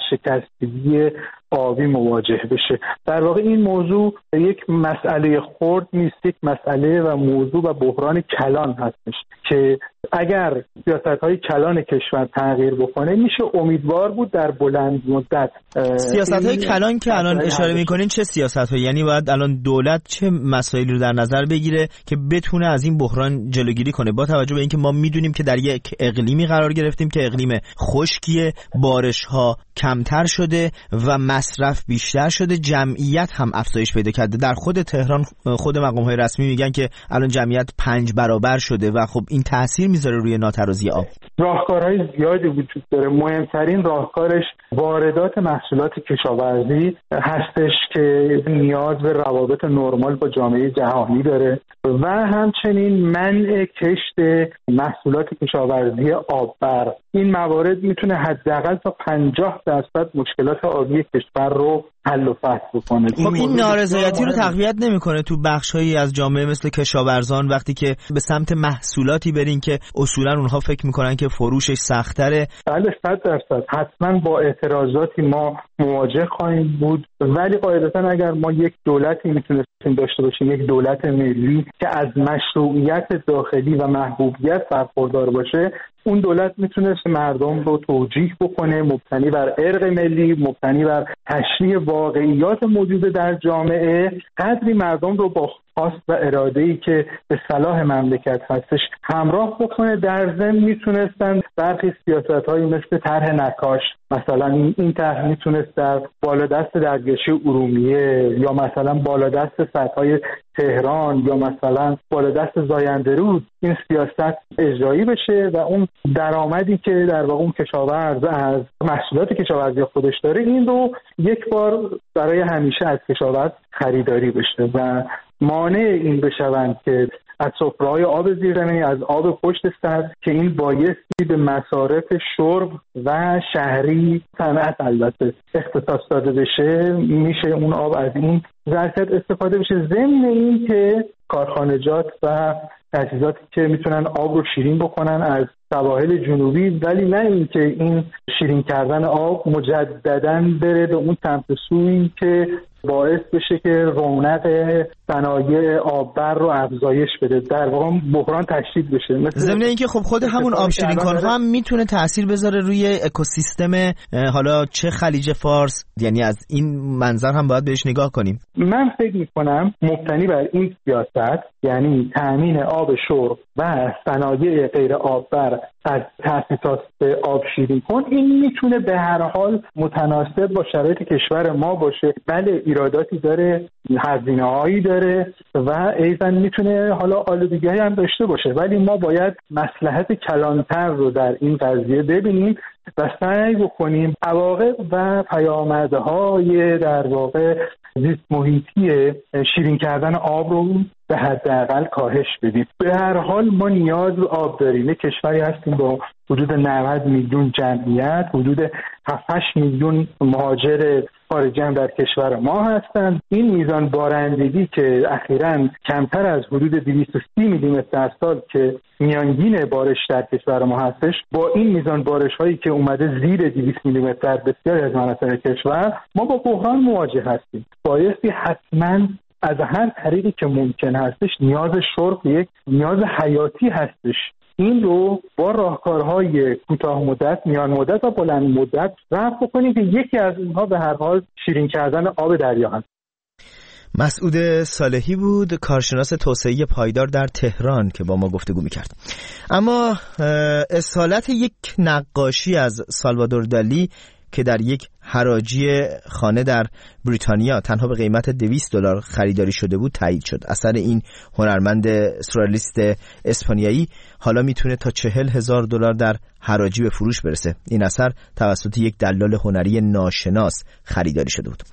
ورشکستگی آبی مواجه بشه. در واقع این موضوع یک مسئله خرد نیست، یک مسئله و موضوع و بحران کلان هستش که اگر سیاست‌های کلان کشور تغییر بکنه میشه امیدوار بود در بلند مدت. سیاست‌های کلان که الان اشاره می‌کنین چه سیاست‌هایی؟ یعنی باید الان دولت چه مسائلی رو در نظر بگیره که بتونه از این بحران جلوگیری کنه، با توجه به اینکه ما می‌دونیم که در یک اقلیمی قرار گرفتیم که اقلیم خشکیه، بارش‌ها کمتر شده و مصرف بیشتر شده، جمعیت هم افزایش پیدا کرده. در خود تهران خود مقام‌های رسمی میگن که الان جمعیت پنج برابر شده و خب این تاثیر میذاره روی ناترازی آب. راهکارهای زیادی وجود داره. مهمترین راهکارش واردات محصولات کشاورزی هستش که نیاز به روابط نرمال با جامعه جهانی داره و همچنین منع کشت محصولات کشاورزی آببر. این موارد میتونه حداقل تا پنجاه درصد مشکلات آبی کشور رو حل و فصل بکنه. خب این نارضایتی رو تقویت نمیکنه تو بخش‌هایی از جامعه مثل کشاورزان وقتی که به سمت محصولاتی برین که اصولا اونها فکر میکنن که فروشش سخت‌تره؟ بله صد درصد حتما با اعتراضاتی ما مواجه خواهیم بود، ولی قاعدتا اگر ما یک دولتی میتونستیم داشته باشیم، یک دولت ملی که از مشروعیت داخلی و محبوبیت برخوردار باشه، اون دولت میتونست مردم رو توجیه بکنه مبتنی بر ارق ملی، مبتنی بر تشریح واقعیات موجوده در جامعه، قدری مردم رو با خواست و اراده‌ای که به صلاح مملکت هستش همراه بکنه. در ضمن میتونستن برخی سیاست‌هایی مثل طرح نکاش، مثلا این طرح میتونست در بالادست درگشی ارومیه یا مثلا بالادست سدهای تهران یا مثلا بالادست زاینده‌رود این سیاست اجرایی بشه و اون درآمدی که در واقع اون کشاورز از محصولات کشاورزی خودش داره این رو یک بار برای همیشه از کشاورز خریداری بشه و مانع این بشوند که از سفره‌های آب زیرزمینی، از آب پشت سد که این بایستی به مصارف شرب و شهری صنعت البته اختصاص داده بشه، میشه اون آب از این ظرفیت استفاده بشه، ضمن این که کارخانجات و تجهیزاتی که میتونن آب رو شیرین بکنن از سواحل جنوبی، ولی نه اینکه این شیرین کردن آب مجدداً بره به اون سمت سویی که باعث بشه که رونق صنایع آببر رو افزایش بده، در واقع بحران تشدید بشه. ضمن اینکه خب خود همون آب شیرین کارها هم میتونه تاثیر بذاره روی اکوسیستم حالا چه خلیج فارس، یعنی از این منظر هم باید بهش نگاه کنیم. من فکر میکنم مبتنی بر این سیاست، یعنی تامین آب شرب و صنایع غیر آببر از تأسیسات آب شیرین کن، این میتونه به هر حال متناسب با شرایط کشور ما باشه. بله ایراداتی داره، هزینه‌هایی داره و ایضاً میتونه حالا آلودگی‌هایی هم داشته باشه، ولی ما باید مصلحت کلانتر رو در این قضیه ببینیم و سعی بکنیم عواقب و پیامدهای در واقع زیست محیطی شیرین کردن آب رو به حداقل کاهش بدیم. به هر حال ما نیاز به آب داریم. یک کشوری هستیم با حدود نود میلیون جمعیت، حدود هفت هشت میلیون مهاجر خارجی هم در کشور ما هستند. این میزان بارندگی که اخیراً کمتر از حدود دویست و سی میلیمتر در سال که میانگین بارش در کشور ما هستش، با این میزان بارش هایی که اومده زیر دویست میلیمتر در بسیاری از مناطق کشور، ما با بحران مواجه هستیم. بایستی حتماً از هر طریقی که ممکن هستش نیاز شرب یک نیاز حیاتی هستش این رو با راهکارهای کوتاه مدت، میان مدت و بلند مدت رفع بکنیم که یکی از اینها به هر حال شیرین کردن آب دریا هست. مسعود صالحی بود، کارشناس توسعه پایدار در تهران که با ما گفتگو میکرد. اما اصالت یک نقاشی از سالوادور دالی که در یک حراجی خانه در بریتانیا تنها به قیمت دویست دلار خریداری شده بود تایید شد. اثر این هنرمند سورئالیست اسپانیایی حالا میتونه تا چهل هزار دلار در حراجی به فروش برسه. این اثر توسط یک دلال هنری ناشناس خریداری شده بود.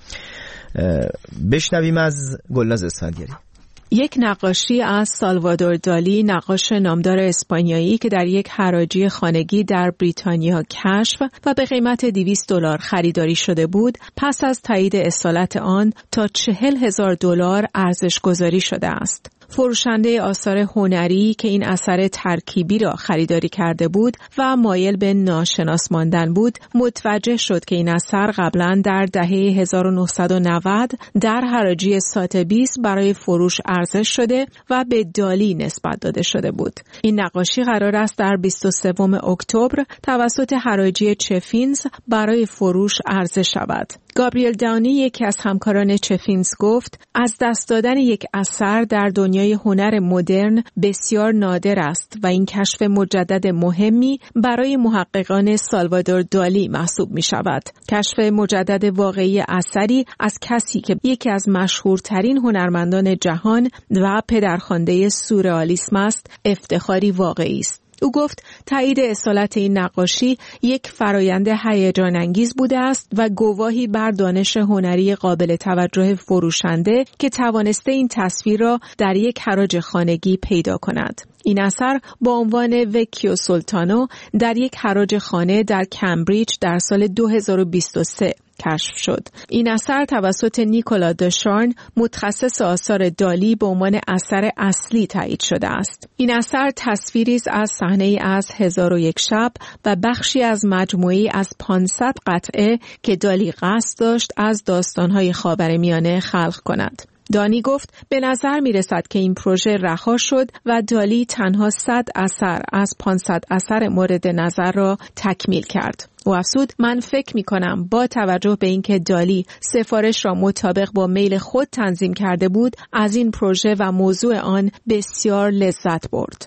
بشنویم از گلناز اسفندیاری. یک نقاشی از سالوادور دالی، نقاش نامدار اسپانیایی که در یک حراجی خانگی در بریتانیا کشف و به قیمت دویست دلار خریداری شده بود، پس از تایید اصالت آن تا چهل هزار دلار ارزش گذاری شده است. فروشنده آثار هنری که این اثر ترکیبی را خریداری کرده بود و مایل به ناشناس ماندن بود، متوجه شد که این اثر قبلا در دهه هزار و نهصد و نود در حراجی ساتبیس برای فروش عرضه شده و به دالی نسبت داده شده بود. این نقاشی قرار است در بیست و سوم اکتبر توسط حراجی چفینز برای فروش عرضه شود. گابریل دانی، یکی از همکاران چفینز، گفت از دست دادن یک اثر در دنیای هنر مدرن بسیار نادر است و این کشف مجدد مهمی برای محققان سالوادور دالی محسوب می شود. کشف مجدد واقعی اثری از کسی که یکی از مشهورترین هنرمندان جهان و پدرخوانده سورئالیسم است، افتخاری واقعی است. او گفت تایید اصالت این نقاشی یک فرایند هیجان انگیز بوده است و گواهی بر دانش هنری قابل توجه فروشنده که توانسته این تصویر را در یک حراج خانگی پیدا کند. این اثر با عنوان وکیو سولتانو در یک حراج خانه در کمبریج در سال دو هزار و بیست و سه کشف شد. این اثر توسط نیکولا دشارن، متخصص آثار دالی، به عنوان اثر اصلی تایید شده است. این اثر تصویری است از صحنه از هزار و یک شب و بخشی از مجموعه‌ای از پانصد قطعه که دالی قصد داشت از داستان‌های خاورمیانه خلق کند. دانی گفت به نظر می رسد که این پروژه رها شد و دالی تنها صد اثر از پانصد اثر مورد نظر را تکمیل کرد. او افزود من فکر می کنم با توجه به اینکه دالی سفارش را مطابق با میل خود تنظیم کرده بود، از این پروژه و موضوع آن بسیار لذت برد.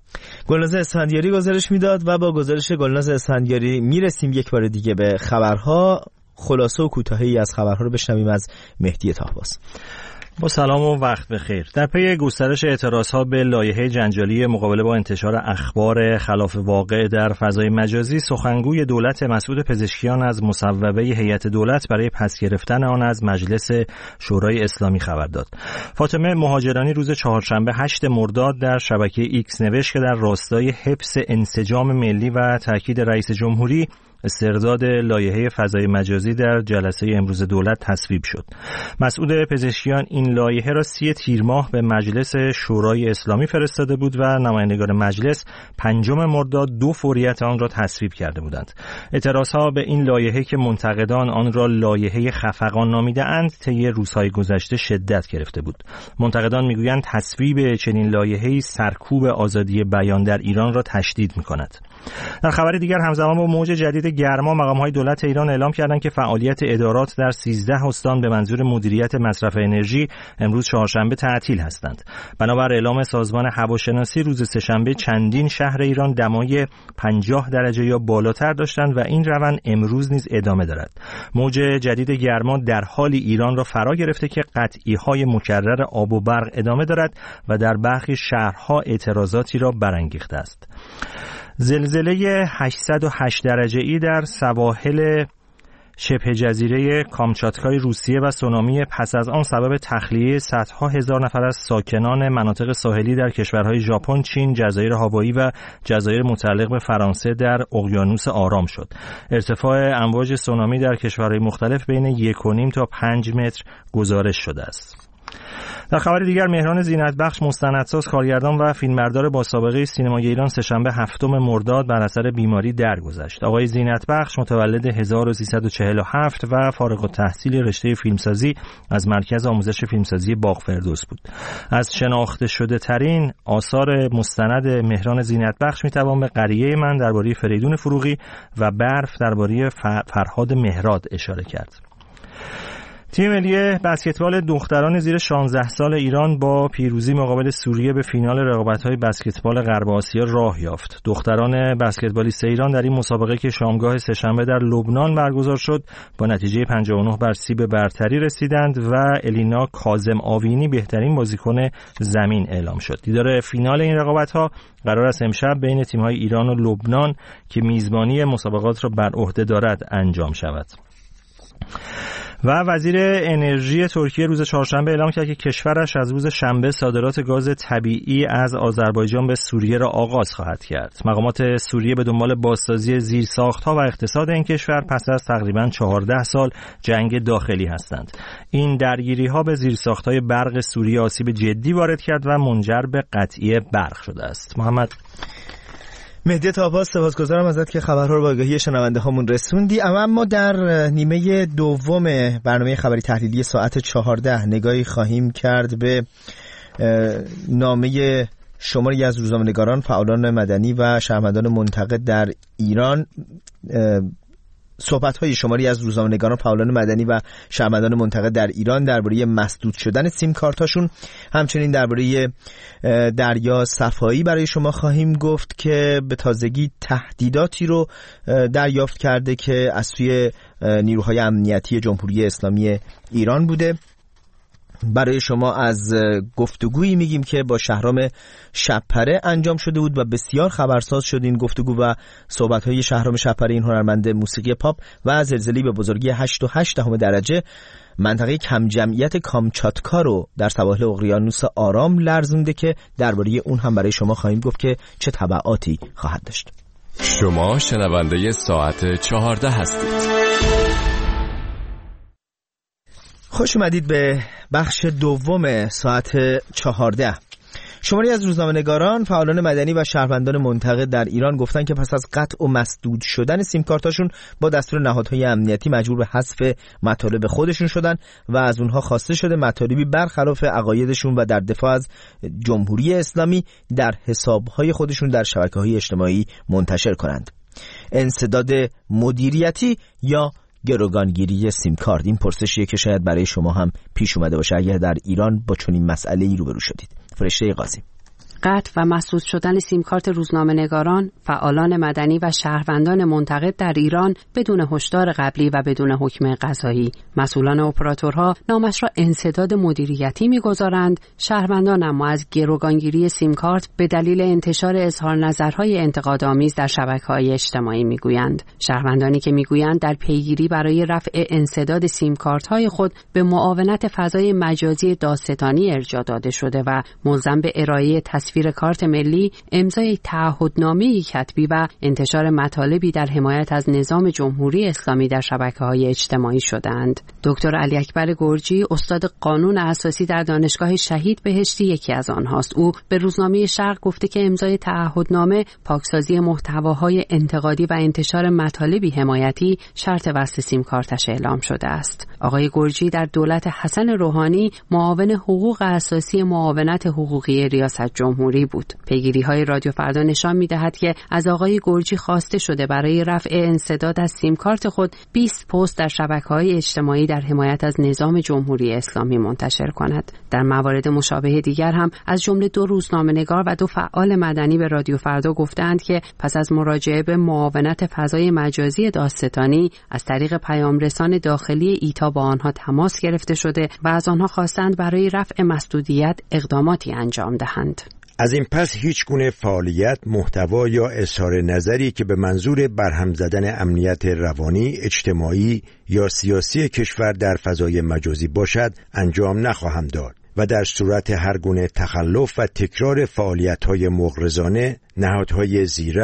گلناز اسفندیاری گزارش میداد و با گزارش گلناز اسفندیاری میرسیم یک بار دیگه به خبرها. خلاصه و کوتاهی از خبرها رو بشنویم از مهدی طاهباس. با سلام و وقت بخیر. در پی گسترش اعتراضها به لایحه جنجالی مقابله با انتشار اخبار خلاف واقع در فضای مجازی، سخنگوی دولت مسعود پزشکیان از مصوبه هیئت دولت برای پس گرفتن آن از مجلس شورای اسلامی خبر داد. فاطمه مهاجرانی روز چهارشنبه هشتم مرداد در شبکه ایکس نوشت که در راستای حفظ انسجام ملی و تاکید رئیس جمهوری، استرداد لایحه فضای مجازی در جلسه امروز دولت تصویب شد. مسعود پزشکیان این لایحه را سی تیر ماه به مجلس شورای اسلامی فرستاده بود و نمایندگان مجلس پنجم مرداد دو فوریت آن را تصویب کرده بودند. اعتراضها به این لایحه که منتقدان آن را لایحه خفقان نامیده‌اند طی روزهای گذشته شدت گرفته بود. منتقدان میگویند تصویب چنین لایحه‌ای سرکوب آزادی بیان در ایران را تشدید می‌کند. در خبر دیگر، همزمان با موج جدید گرما، مقام‌های دولت ایران اعلام کردند که فعالیت ادارات در سیزده استان به منظور مدیریت مصرف انرژی امروز چهارشنبه تعطیل هستند. بنابر اعلام سازمان هواشناسی، روز سه‌شنبه چندین شهر ایران دمای پنجاه درجه یا بالاتر داشتند و این روند امروز نیز ادامه دارد. موج جدید گرما در حالی ایران را فرا گرفته که قطعی‌های مکرر آب و برق ادامه دارد و در برخی شهرها اعتراضاتی را برانگیخته است. زلزله هشتصد و هشت درجه‌ای در سواحل شبه جزیره کامچاتکای روسیه و سونامی پس از آن سبب تخلیه صدها هزار نفر از ساکنان مناطق ساحلی در کشورهای ژاپن، چین، جزایر هاوایی و جزایر متعلق به فرانسه در اقیانوس آرام شد. ارتفاع امواج سونامی در کشورهای مختلف بین یک و نیم تا پنج متر گزارش شده است. در خبر دیگر مهران زینتبخش مستندساز، کارگردان و فیلمبردار با سابقه سینمای ایران سه‌شنبه هفتم مرداد بر اثر بیماری درگذشت. آقای زینتبخش متولد هزار و سیصد و چهل و هفت و فارغ التحصیل رشته فیلمسازی از مرکز آموزش فیلمسازی باغ فردوس بود. از شناخته شده ترین آثار مستند مهران زینتبخش میتوان به قریه من درباره فریدون فروغی و برف درباره فرهاد مهراد اشاره کرد. تیم ملی بسکتبال دختران زیر شانزده سال ایران با پیروزی مقابل سوریه به فینال رقابت‌های بسکتبال غرب آسیا راه یافت. دختران بسکتبالیست ایران در این مسابقه که شامگاه سه‌شنبه در لبنان برگزار شد با نتیجه پنجاه و نه بر سی به برتری رسیدند و الینا کاظم آوینی بهترین بازیکن زمین اعلام شد. دیدار فینال این رقابت‌ها قرار است امشب بین تیم‌های ایران و لبنان که میزبانی مسابقات را بر عهده دارد انجام شود. و وزیر انرژی ترکیه روز چهارشنبه اعلام کرد که کشورش از روز شنبه صادرات گاز طبیعی از آذربایجان به سوریه را آغاز خواهد کرد. مقامات سوریه به دنبال بازسازی زیرساخت‌ها و اقتصاد این کشور پس از تقریباً چهارده سال جنگ داخلی هستند. این درگیری‌ها به زیرساخت‌های برق سوریه آسیب جدی وارد کرد و منجر به قطعی برق شده است. محمد مهدی تاپاس، سپاسگزارم ازت که خبرها رو با آگاهی شنونده هامون رسوندی. اما ما در نیمه دوم برنامه خبری تحلیلی ساعت چهارده نگاهی خواهیم کرد به نامه شماری از روزنامه‌نگاران، فعالان مدنی و شهروندان منتقد در ایران، صحبت‌های شماری از روزنامه‌نگاران، فعالان مدنی و شهروندان منتقد در ایران درباره مسدود شدن سیم کارتاشون. همچنین درباره دریا صفایی برای شما خواهیم گفت که به تازگی تهدیداتی رو دریافت کرده که از سوی نیروهای امنیتی جمهوری اسلامی ایران بوده. برای شما از گفتگویی میگیم که با شهرام شب‌پره انجام شده بود و بسیار خبرساز شد این گفتگو و صحبت‌های شهرام شب‌پره، این هنرمند موسیقی پاپ و زلزله‌ای به بزرگی هشت و هشت دهم درجه منطقه کم جمعیت کامچاتکا رو در سواحل اقیانوس آرام لرزونده که درباره اون هم برای شما خواهیم گفت که چه تبعاتی خواهد داشت. شما شنونده ساعت چهارده هستید. خوش اومدید به بخش دوم ساعت چهارده. شماری از روزنامه‌نگاران، فعالان مدنی و شهروندان منتقد در ایران گفتن که پس از قطع و مسدود شدن سیم کارتاشون با دستور نهادهای امنیتی مجبور به حذف مطالب خودشون شدن و از اونها خواسته شده مطالبی برخلاف عقایدشون و در دفاع از جمهوری اسلامی در حسابهای خودشون در شبکه‌های اجتماعی منتشر کنند. انسداد مدیریتی یا گروگانگیری سیم کارت، این پرسشیه که شاید برای شما هم پیش اومده باشه اگر در ایران با چنین مسئله‌ای روبرو شدید. فرشته قاضی. قطع و مسدود شدن سیم کارت روزنامه‌نگاران، فعالان مدنی و شهروندان منتقد در ایران بدون هشدار قبلی و بدون حکم قضایی. مسئولان اپراتورها نامش را انسداد مدیریتی می‌گذارند، شهروندان اما از گروگانگیری سیم کارت به دلیل انتشار اظهار نظرهای انتقادآمیز در شبکه‌های اجتماعی می‌گویند. شهروندانی که می‌گویند در پیگیری برای رفع انسداد سیم کارت‌های خود به معاونت فضای مجازی دادستانی ارجاع داده شده و ملزم به ارائه تصویر کارت ملی، امضای تعهدنامه‌ای کتبی و انتشار مطالبی در حمایت از نظام جمهوری اسلامی در شبکه‌های اجتماعی شدند. دکتر علی اکبر گرجی، استاد قانون اساسی در دانشگاه شهید بهشتی، یکی از آنهاست. او به روزنامه شرق گفته که امضای تعهدنامه، پاکسازی محتواهای انتقادی و انتشار مطالبی حمایتی شرط وصل سیم کارتش اعلام شده است. آقای گرجی در دولت حسن روحانی معاون حقوق اساسی معاونت حقوقی ریاست جمهوری بود. پیگیری‌های رادیو فردا نشان می‌دهد که از آقای گرجی خواسته شده برای رفع انسداد از سیم کارت خود بیست پست در شبکه‌های اجتماعی در حمایت از نظام جمهوری اسلامی منتشر کند. در موارد مشابه دیگر هم از جمله دو روزنامه‌نگار و دو فعال مدنی به رادیو فردا گفتند که پس از مراجعه به معاونت فضای مجازی دادستانی از طریق پیامرسان داخلی ایتا با آنها تماس گرفته شده و از آنها خواستند برای رفع مسدودیت اقداماتی انجام دهند. از این پس هیچ گونه فعالیت، محتوا یا اظهار نظری که به منظور برهم زدن امنیت روانی، اجتماعی یا سیاسی کشور در فضای مجازی باشد انجام نخواهم داد و در صورت هر گونه تخلف و تکرار فعالیت‌های مغرضانه، نهادهای ذی‌ربط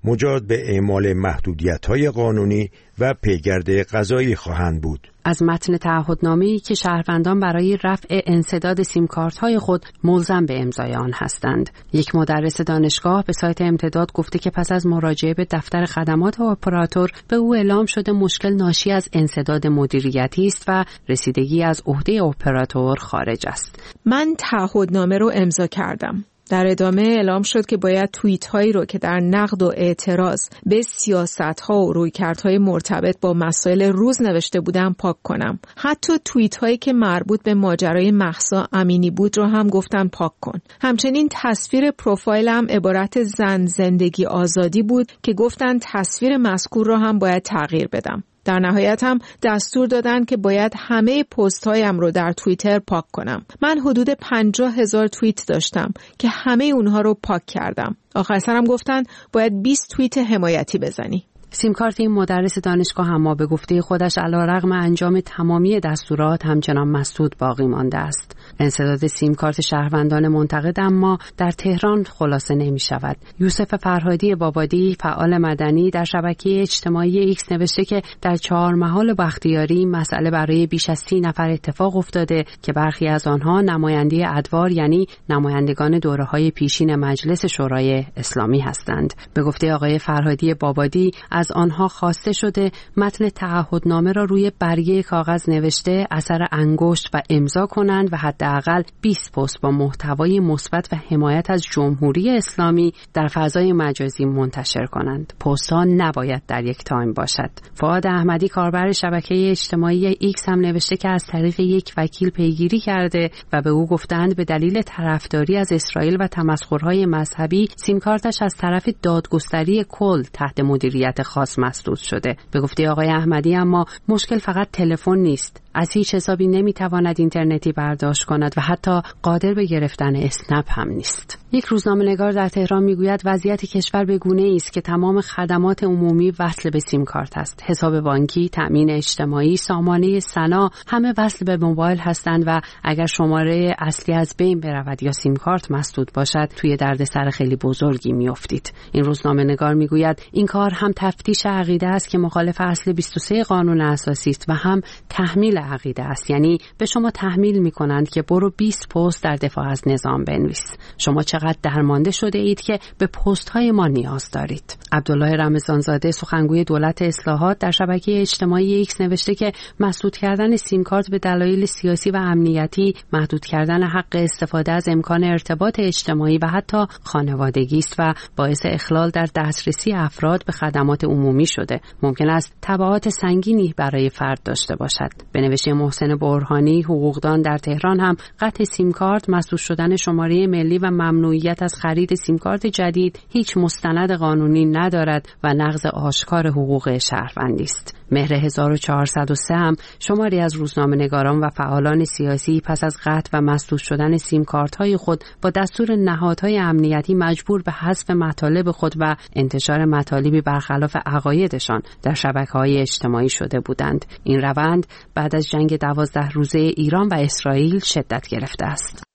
مجاز به اعمال محدودیت‌های قانونی و پیگرد قضایی خواهند بود. از متن تعهدنامه‌ای که شهروندان برای رفع انسداد سیمکارت‌های خود ملزم به امضای آن هستند. یک مدرس دانشگاه به سایت امتداد گفته که پس از مراجعه به دفتر خدمات اپراتور به او اعلام شده مشکل ناشی از انسداد مدیریتی است و رسیدگی از عهده اپراتور خارج است. من تعهدنامه رو امضا کردم. در ادامه اعلام شد که باید توییت هایی رو که در نقد و اعتراض به سیاست ها و رویکردهای مرتبط با مسائل روز نوشته بودم پاک کنم. حتی توییت هایی که مربوط به ماجرای مهسا امینی بود رو هم گفتن پاک کن. همچنین تصویر پروفایلم عبارت زن زندگی آزادی بود که گفتن تصویر مذکور رو هم باید تغییر بدم. در نهایت هم دستور دادن که باید همه پست هایم رو در توییتر پاک کنم. من حدود پنجاه هزار توییت داشتم که همه اونها رو پاک کردم. آخر سرم گفتن باید بیست توییت حمایتی بزنی. سیمکارت این مدرس دانشگاه اما به گفته خودش علیرغم انجام تمامی دستورات همچنان مسدود باقی مانده است. انسداد سیمکارت شهروندان منتقد اما در تهران خلاصه نمی شود. یوسف فرهادی بابادی فعال مدنی در شبکه اجتماعی ایکس نوشته که در چهار محال بختیاری مسئله برای بیش از سی نفر اتفاق افتاده که برخی از آنها نماینده ادوار یعنی نمایندگان دوره‌های پیشین مجلس شورای اسلامی هستند. به گفته آقای فرهادی بابادی از آنها خواسته شده متن تعهدنامه را روی برگه کاغذ نوشته اثر انگشت و امضا کنند و حداقل بیست پست با محتوای مثبت و حمایت از جمهوری اسلامی در فضای مجازی منتشر کنند. پست‌ها نباید در یک تایم باشد. فؤاد احمدی کاربر شبکه اجتماعی ایکس هم نوشته که از طریق یک وکیل پیگیری کرده و به او گفتند به دلیل طرفداری از اسرائیل و تمسخرهای مذهبی سیمکارتش از طرف دادگستری کل تحت مدیریت خاص مسدود شده. به گفته آقای احمدی اما مشکل فقط تلفن نیست. از هیچ حسابی نمیتواند اینترنتی برداشت کند و حتی قادر به گرفتن اسنپ هم نیست. یک روزنامه‌نگار در تهران میگوید وضعیت کشور به گونه‌ای است که تمام خدمات عمومی وصل به سیم کارت است. حساب بانکی، تأمین اجتماعی، سامانه سنا همه وصل به موبایل هستند و اگر شماره اصلی از بین برود یا سیم کارت مسدود باشد توی دردسر خیلی بزرگی میافتید. این روزنامه‌نگار میگوید این کار هم تفتیش عقیده است که مخالف اصل بیست و سه قانون اساسی است و هم تحمیل عقیده است، یعنی به شما تحمیل میکنند که برو بیست پست در دفاع از نظام بنویس. شما چقدر درمانده شده اید که به پست های ما نیاز دارید. عبدالله رمضانزاده سخنگوی دولت اصلاحات در شبکه اجتماعی ایکس نوشته که مسدود کردن سیم کارت به دلایل سیاسی و امنیتی محدود کردن حق استفاده از امکان ارتباط اجتماعی و حتی خانوادگی است و باعث اخلال در دسترسی افراد به خدمات عمومی شده. ممکن است تبعات سنگینی برای فرد داشته باشد. به نوشته محسن برهانی حقوقدان در تهران هم قطع سیم کارت، مسدود شدن شماره ملی و ممنوعیت از خرید سیم کارت جدید هیچ مستند قانونی ندارد و نقض آشکار حقوق شهروندی است. مهر هزار و چهارصد و سه هم شماری از روزنامه‌نگاران و فعالان سیاسی پس از قطع و مسدود شدن سیم کارت‌های خود با دستور نهادهای امنیتی مجبور به حذف مطالب خود و انتشار مطالبی برخلاف عقایدشان در شبکه‌های اجتماعی شده بودند. این روند بعد از جنگ دوازده روزه ایران و اسرائیل شدت گرفته است.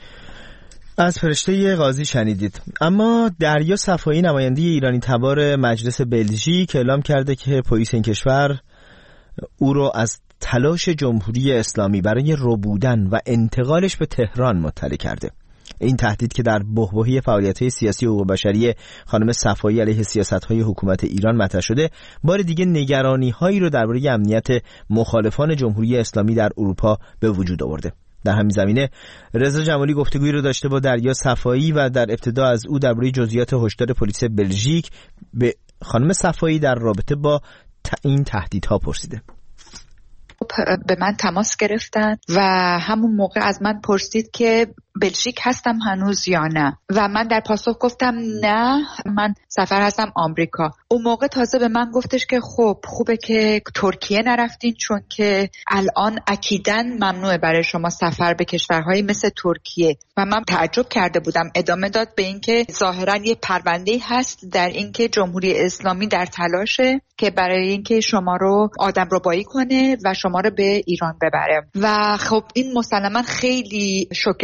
از فرشته قاضی شنیدید. اما دریا صفایی نماینده ایرانی تبار مجلس بلژیک اعلام کرده که پلیس این کشور او را از تلاش جمهوری اسلامی برای ربودن و انتقالش به تهران مطلع کرده. این تهدید که در بحبوحی فعالیت‌های سیاسی و حقوق بشری خانم صفایی علیه سیاست‌های حکومت ایران مطرح شده، بار دیگه نگرانی‌هایی رو درباره امنیت مخالفان جمهوری اسلامی در اروپا به وجود آورده. در همین زمینه رضا جمالی گفتگویی رو داشته با دریا صفایی و در ابتدا از او درباره جزئیات هشدار پلیس بلژیک به خانم صفایی در رابطه با این تهدیدها پرسیده. به من تماس گرفتن و همون موقع از من پرسید که بلژیک هستم هنوز یا نه و من در پاسخ گفتم نه، من سفر هستم آمریکا. اون موقع تازه به من گفتش که خب خوبه که ترکیه نرفتین چون که الان اکیداً ممنوعه برای شما سفر به کشورهایی مثل ترکیه. و من تعجب کرده بودم. ادامه داد به این که ظاهراً یه پرونده هست در این که جمهوری اسلامی در تلاشه که برای این که شما رو آدم ربایی کنه و شما رو به ایران ببره و خب این مسلماً خیلی شوکه کننده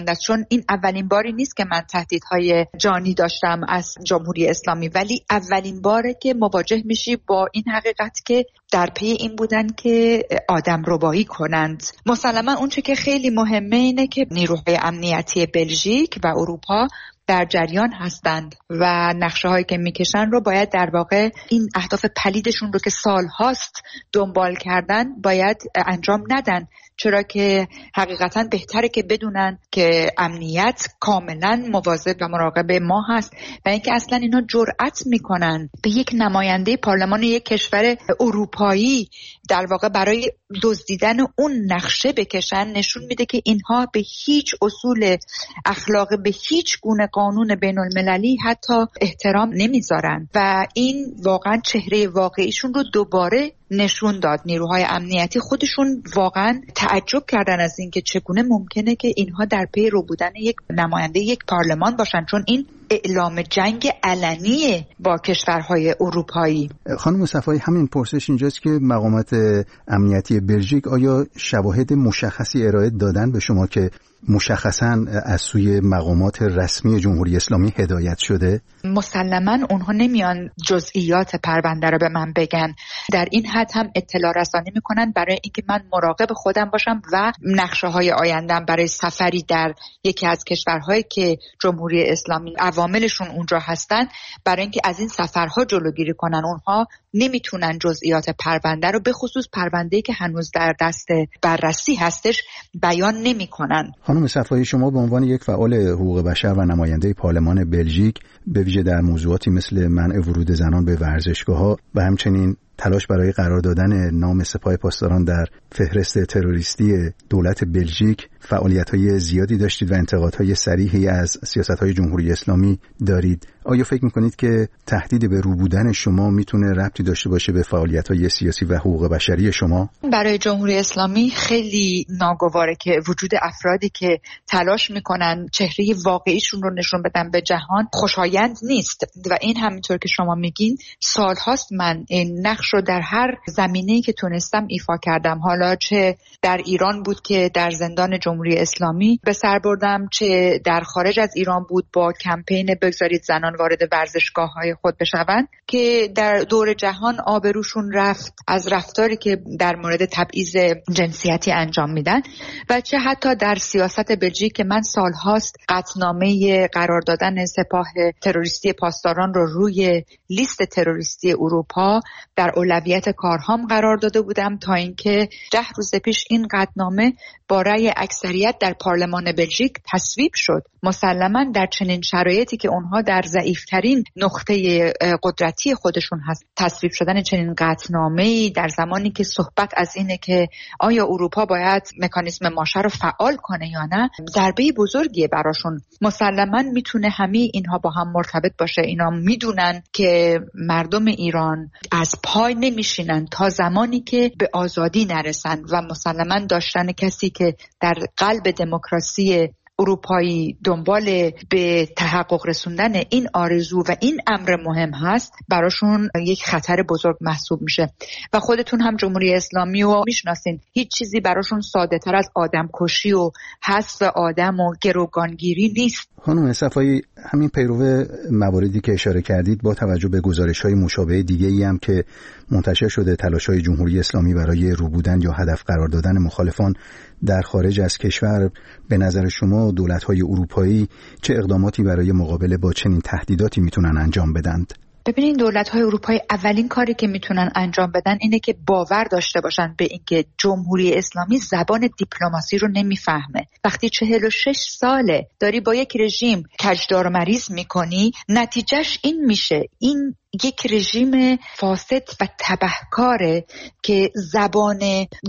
آینده است، چون این اولین باری نیست که من تهدیدهای جانی داشتم از جمهوری اسلامی، ولی اولین باره که مواجه میشی با این حقیقت که در پی این بودن که آدم ربایی کنند. مسلما اون چه که خیلی مهمه اینه که نیروهای امنیتی بلژیک و اروپا در جریان هستند و نقشه هایی که میکشن رو باید در واقع این اهداف پلیدشون رو که سال هاست دنبال کردن باید انجام ندن، چرا که حقیقتا بهتره که بدونن که امنیت کاملا مواظب و مراقب ما هست و اینکه اصلا اینا جرأت میکنن به یک نماینده پارلمان یک کشور اروپایی در واقع برای دزدیدن اون نقشه بکشن، نشون میده که اینها به هیچ اصول اخلاقی، به هیچ گونه قانون بین المللی حتی احترام نمیذارن و این واقعا چهره واقعیشون رو دوباره نشون داد. نیروهای امنیتی خودشون واقعا تعجب کردن از اینکه چگونه ممکنه که اینها در پی رو بودن یک نماینده یک پارلمان باشن، چون این اعلام جنگ علنی با کشورهای اروپایی. خانم صفایی، همین پرسش اینجاست که مقامات امنیتی بلژیک آیا شواهد مشخصی ارائه دادن به شما که مشخصاً از سوی مقامات رسمی جمهوری اسلامی هدایت شده؟ مسلماً اونها نمیان جزئیات پرونده رو به من بگن، در این حد هم اطلاع رسانی میکنن برای اینکه من مراقب خودم باشم و نقشه های آیندم برای سفری در یکی از کشورهایی که جمهوری اسلامی عواملشون اونجا هستن، برای اینکه از این سفرها جلوگیری کنن. اونها نمیتونن جزئیات پرونده رو به خصوص پرونده‌ای که هنوز در دست بررسی هستش بیان نمیکنن. خانم صفایی، شما به عنوان یک فعال حقوق بشر و نماینده پارلمان بلژیک به ویژه در موضوعاتی مثل منع ورود زنان به ورزشگاه‌ها و همچنین تلاش برای قرار دادن نام سپاه پاسداران در فهرست تروریستی دولت بلژیک فعالیت‌های زیادی داشتید و انتقادهای صریحی از سیاست‌های جمهوری اسلامی دارید. آیا فکر می‌کنید که تهدید به رو بودن شما میتونه ربطی داشته باشه به فعالیت‌های سیاسی و حقوق بشری شما؟ برای جمهوری اسلامی خیلی ناگواره که وجود افرادی که تلاش می‌کنن چهره واقعیشون رو نشون بدن به جهان خوشایند نیست و این همینطور که شما میگین سال‌هاست من این نقش رو در هر زمینه‌ای که تونستم ایفا کردم، حالا چه در ایران بود که در زندان جمهوری اسلامی به سر بردم، چه در خارج از ایران بود با کمپین بگذارید زنان وارد ورزشگاه‌های خود بشوند که در دور جهان آبروشون رفت از رفتاری که در مورد تبعیض جنسیتی انجام میدن، و چه حتی در سیاست بلژیک که من سال‌هاست قطعنامه قرار دادن سپاه تروریستی پاسداران رو روی لیست تروریستی اروپا در اولویت کارهام قرار داده بودم تا اینکه ده روز پیش این قطعنامه با رأی اکثریت در پارلمان بلژیک تصویب شد. مسلماً در چنین شرایطی که اونها در ضعیفترین نقطه قدرتی خودشون هست، تصویب شدن چنین قطعنامه‌ای در زمانی که صحبت از اینه که آیا اروپا باید مکانیزم ماشه رو فعال کنه یا نه، ضربه بزرگیه براشون. مسلماً میتونه همه اینها با هم مرتبط باشه. اینا میدونن که مردم ایران از پای نمیشینن تا زمانی که به آزادی نرسن و مسلماً داشتن کسی که در قلب دموکراسی اروپایی دنبال به تحقق رسوندن این آرزو و این امر مهم هست براشون یک خطر بزرگ محسوب میشه و خودتون هم جمهوری اسلامی رو میشناسین، هیچ چیزی براشون ساده تر از آدم کشی و حذف آدم و گروگانگیری نیست. خانم صفایی، همین پیرو مواردی که اشاره کردید با توجه به گزارش‌های مشابه دیگه‌ای هم که منتشر شده، تلاش‌های جمهوری اسلامی برای روبودن یا هدف قرار دادن مخالفان در خارج از کشور، به نظر شما دولت‌های اروپایی چه اقداماتی برای مقابله با چنین تهدیداتی میتونن انجام بدند؟ ببینین دولت‌های اروپایی اولین کاری که میتونن انجام بدن اینه که باور داشته باشن به اینکه جمهوری اسلامی زبان دیپلماسی رو نمیفهمه. وقتی چهل و شش ساله داری با یک رژیم کجدار و مریض میکنی، نتیجهش این میشه، این یک رژیم فاسد و تبهکاره که زبان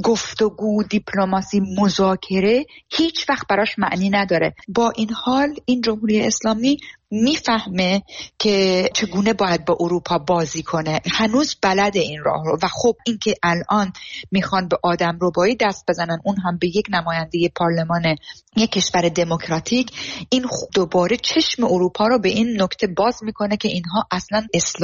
گفتگو، دیپلماسی، مذاکره هیچ وقت براش معنی نداره. با این حال این جمهوری اسلامی میفهمه که چگونه باید با اروپا بازی کنه، هنوز بلد این راه رو و خب این که الان میخوان به آدم ربایی دست بزنن، اون هم به یک نماینده پارلمان یک کشور دموکراتیک، این دوباره چشم اروپا رو به این نکته باز میکنه که اینها اصلا اصلاح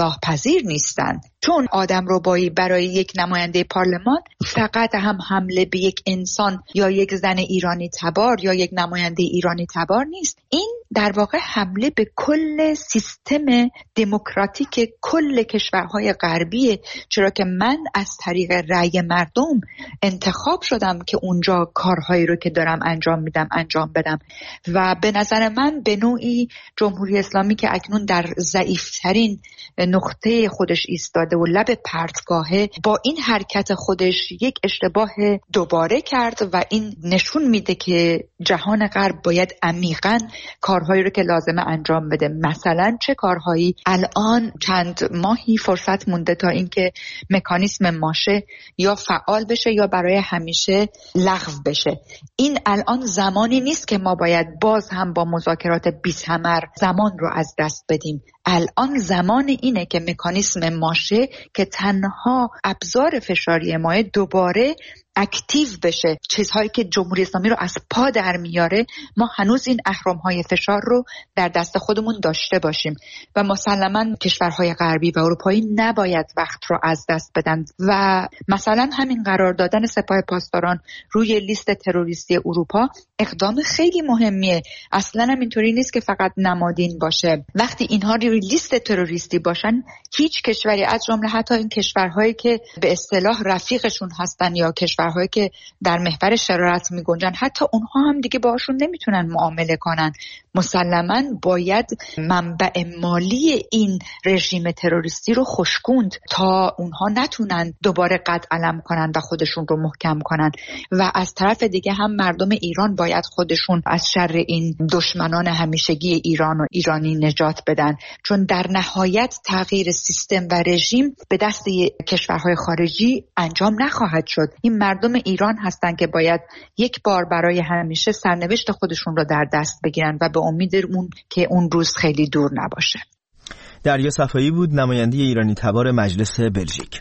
اصلاح پذیر نیستند. چون آدمربایی برای یک نماینده پارلمان فقط هم حمله به یک انسان یا یک زن ایرانی تبار یا یک نماینده ایرانی تبار نیست. این در واقع حمله به کل سیستم دموکراتیک کل کشورهای غربیه، چرا که من از طریق رأی مردم انتخاب شدم که اونجا کارهایی رو که دارم انجام میدم انجام بدم. و به نظر من به نوعی جمهوری اسلامی که اکنون در ضعیفترین نقطه خودش ایستاده و لب پرتگاهه، با این حرکت خودش یک اشتباه دوباره کرد و این نشون میده که جهان غرب باید عمیقاً کارهایی رو که لازمه انجام بده. مثلا چه کارهایی؟ الان چند ماهی فرصت مونده تا اینکه مکانیسم ماشه یا فعال بشه یا برای همیشه لغو بشه. این الان زمانی نیست که ما باید باز هم با مذاکرات بی‌ثمر زمان رو از دست بدیم. الان زمان اینه که مکانیسم ماشه که تنها ابزار فشاری ماه دوباره اکتیو بشه. چیزهایی که جمهوری اسلامی رو از پا در میاره، ما هنوز این اهرم‌های فشار رو در دست خودمون داشته باشیم و مسلماً کشورهای غربی و اروپایی نباید وقت رو از دست بدن. و مثلا همین قرار دادن سپاه پاسداران روی لیست تروریستی اروپا اقدام خیلی مهمیه. اصلاً هم اینطوری نیست که فقط نمادین باشه. وقتی اینها روی لیست تروریستی باشن، هیچ کشوری از جمله حتی این کشورهایی که به اصطلاح رفیقشون هستن یا کشور هایی که در محور شرارت می گنجن، حتی اونها هم دیگه باشون نمیتونن معامله کنن. مسلماً باید منبع مالی این رژیم تروریستی رو خشکوند تا اونها نتونن دوباره قد علم کنن و خودشون رو محکم کنن. و از طرف دیگه هم مردم ایران باید خودشون از شر این دشمنان همیشگی ایران و ایرانی نجات بدن، چون در نهایت تغییر سیستم و رژیم به دست کشورهای خارجی انجام نخواهد شد. این مردم ایران هستن که باید یک بار برای همیشه سرنوشت خودشون رو در دست بگیرن و به امیدمون که اون روز خیلی دور نباشه. دریا صفایی بود، نماینده ایرانی تبار مجلس بلژیک.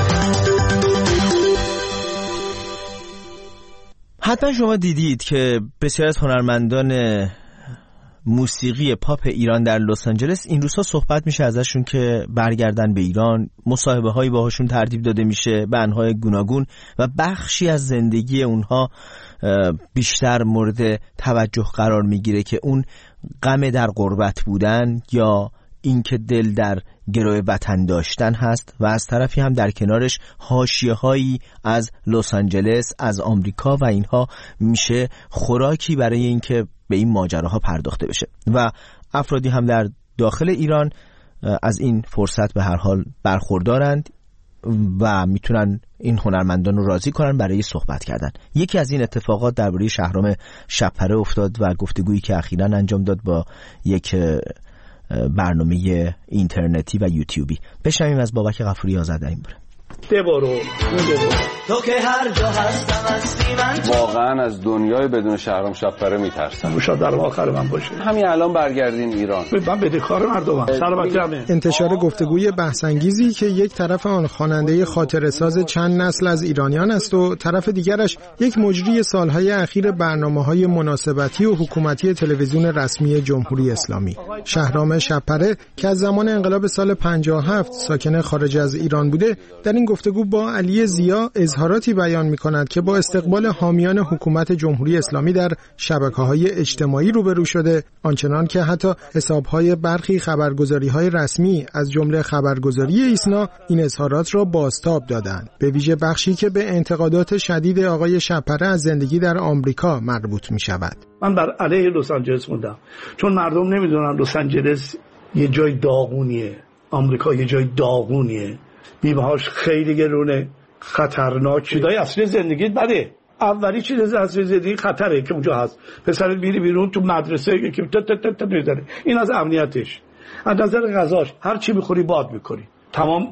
حتما شما دیدید که بسیار از هنرمندان موسیقی پاپ ایران در لس آنجلس این روزها صحبت میشه ازشون که برگردن به ایران، مصاحبه هایی باهاشون ترتیب داده میشه به انواع گوناگون و بخشی از زندگی اونها بیشتر مورد توجه قرار میگیره که اون غم در غربت بودن یا اینکه دل در گروه وطن داشتن هست و از طرفی هم در کنارش حاشیه‌هایی از لس آنجلس، از آمریکا و اینها میشه خوراکی برای اینکه به این ماجراها پرداخته بشه و افرادی هم در داخل ایران از این فرصت به هر حال برخوردارند و میتونن این هنرمندان رو راضی کنن برای صحبت کردن. یکی از این اتفاقات درباره شهرام شب‌پره افتاد و گفتگویی که اخیراً انجام داد با یک برنامه اینترنتی و یوتیوبی. بشنویم از بابک غفوری آزاد در این باره. دبارو تو که هر جا هستم هستی من. واقعا از دنیای بدون شهرام شب‌پره میترسم. شاید در آخر من باشه. همین الان برگردین ایران. من بدهکار مردمم. سلامتی همه. انتشار گفتگوی بحث انگیزی که یک طرف آن خواننده خاطره‌ساز چند نسل از ایرانیان است و طرف دیگرش یک مجری سالهای اخیر برنامه‌های مناسبتی و حکومتی تلویزیون رسمی جمهوری اسلامی. شهرام شب‌پره که از زمان انقلاب سال پنجاه و هفت ساکن خارج از ایران بوده، در این گفتگو با علی ضیا اظهاراتی بیان می‌کند که با استقبال حامیان حکومت جمهوری اسلامی در شبکه‌های اجتماعی روبرو شده، آنچنان که حتی حساب‌های برخی خبرگزاری‌های رسمی از جمله خبرگزاری ایسنا این اظهارات را بازتاب دادند، به ویژه بخشی که به انتقادات شدید آقای شب‌پره از زندگی در آمریکا مربوط می‌شود. من بر علیه لس آنجلس موندم، چون مردم نمی‌دونن لس آنجلس یه جای داغونیه، آمریکا یه جای داغونیه، بیمه‌هاش خیلی گرونه، خطرناک. چیزای اصلی زندگی بده. اولی چیز اصلی زندگی خطره که اونجا هست. پسرت میری بیرون تو مدرسه یکی تت تت تت میزنه. این از امنیتش. از نظر غذاش هر چی میخوری باد میکنی. تمام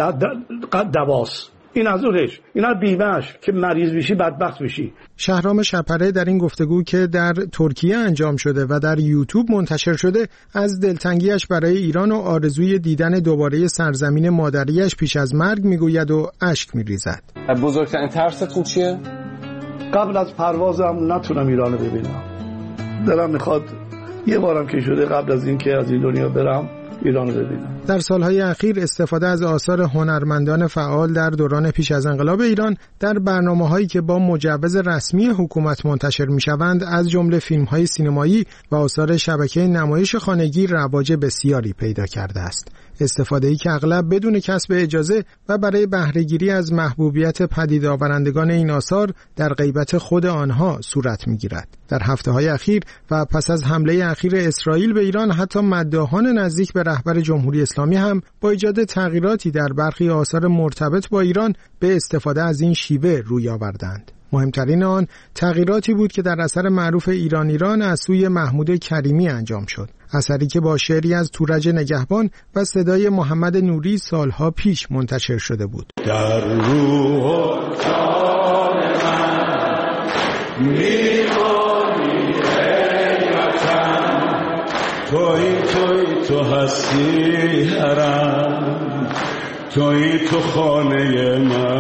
دواس. این از اونش. این از بیمه‌اش که مریض بشی بدبخت بشی. شهرام شب‌پره در این گفتگو که در ترکیه انجام شده و در یوتیوب منتشر شده از دلتنگیش برای ایران و آرزوی دیدن دوباره سرزمین مادریش پیش از مرگ میگوید و اشک میریزد. بزرگترین ترستون چیه؟ قبل از پروازم نتونم ایران رو ببینم. دلم میخواد یه بارم که شده قبل از این که از این دنیا برم ایران رو ببینم. در سالهای اخیر استفاده از آثار هنرمندان فعال در دوران پیش از انقلاب ایران در برنامه‌هایی که با مجوز رسمی حکومت منتشر می‌شوند از جمله فیلم‌های سینمایی و آثار شبکه نمایش خانگی رواج بسیاری پیدا کرده است. استفاده‌ای که اغلب بدون کسب اجازه و برای بهره‌گیری از محبوبیت پدید آورندگان این آثار در غیبت خود آنها صورت می‌گیرد. در هفته‌های اخیر و پس از حمله اخیر اسرائیل به ایران حتی مداحان نزدیک به رهبر جمهوری اسلامی هم با ایجاد تغییراتی در برخی آثار مرتبط با ایران به استفاده از این شیوه روی آوردند. مهمترین آن تغییراتی بود که در اثر معروف ایران ایران از سوی محمود کریمی انجام شد. اثری که با شعری از تورج نگهبان و صدای محمد نوری سالها پیش منتشر شده بود. در روح و جان من میمانی ای وطن، توی توی تو هستی حرم، توی تو خانه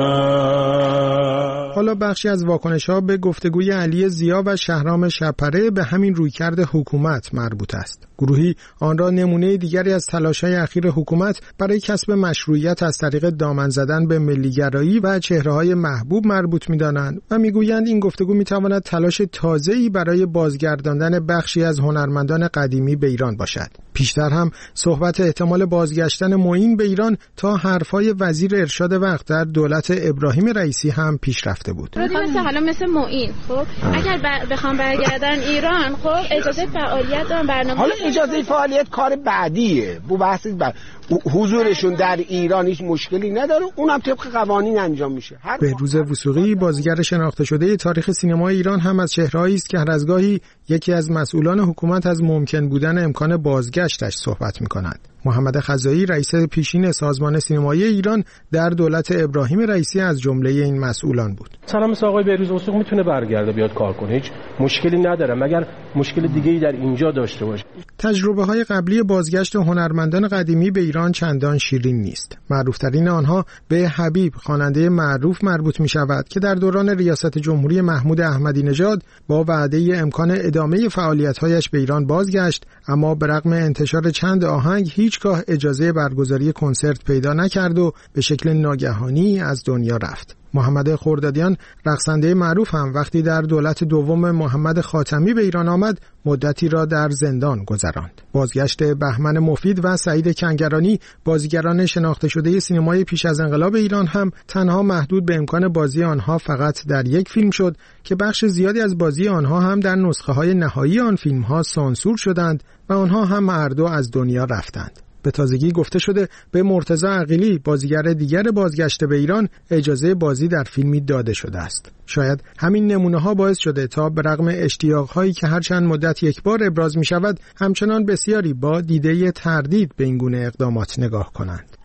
من. حالا بخشی از واکنش‌ها به گفتگوی علی ضیا و شهرام شب‌پره به همین رویکرد حکومت مربوط است. گروهی آن را نمونه دیگری از تلاش‌های اخیر حکومت برای کسب مشروعیت از طریق دامن زدن به ملی‌گرایی و چهره‌های محبوب مربوط می‌دانند و می‌گویند این گفتگو می‌تواند تلاش تازه‌ای برای بازگرداندن بخشی از هنرمندان قدیمی به ایران باشد. پیشتر هم صحبت احتمال بازگشتن معین به ایران تا حرفای وزیر ارشاد وقت در دولت ابراهیم رئیسی هم پیش رفته بود. مثل حالا مثل معین خب اگر بخوام برگردن ایران خب اجازه فعالیت دارن، برنامه حالا اجازه فعالیت کار بعدیه، بو بحث بعد حضورشون در ایران هیچ مشکلی نداره، اونم طبق قوانین انجام میشه. بهروز وثوقی بازیگر شناخته شده تاریخ سینمای ایران هم از چهره‌ای است که هر از گاهی یکی از مسئولان حکومت از ممکن بودن امکان بازگشتش صحبت می‌کنند. محمد خزایی رئیس پیشین سازمان سینمایی ایران در دولت ابراهیم رئیسی از جمله این مسئولان بود. سلام مثل آقای بهروز وثوق میتونه برگرده بیاد کار کنه، هیچ مشکلی نداره مگر مشکل دیگه‌ای در اینجا داشته باشه. تجربه‌های قبلی بازگشت هنرمندان قدیمی به ایران چندان شیرین نیست. معروف‌ترین آنها به حبیب خواننده معروف مربوط می‌شود که در دوران ریاست جمهوری محمود احمدی نژاد با وعده امکان ادامه فعالیت‌هایش به ایران بازگشت، اما به رغم انتشار چند آهنگ هیچگاه اجازه برگزاری کنسرت پیدا نکرد و به شکل ناگهانی از دنیا رفت. محمد خردادیان رقصنده معروف هم وقتی در دولت دوم محمد خاتمی به ایران آمد مدتی را در زندان گذراند. بازگشت بهمن مفید و سعید کنگرانی بازیگران شناخته شده سینمای پیش از انقلاب ایران هم تنها محدود به امکان بازی آنها فقط در یک فیلم شد که بخش زیادی از بازی آنها هم در نسخه‌های نهایی آن فیلم‌ها سانسور شدند و آنها هم هر دو از دنیا رفتند. به تازگی گفته شده به مرتضی عقیلی بازیگر دیگر بازگشته به ایران اجازه بازی در فیلمی داده شده است. شاید همین نمونه ها باعث شده تا به رغم اشتیاق هایی که هر چند مدت یک بار ابراز می شود همچنان بسیاری با دیده تردید به این گونه اقدامات نگاه کنند.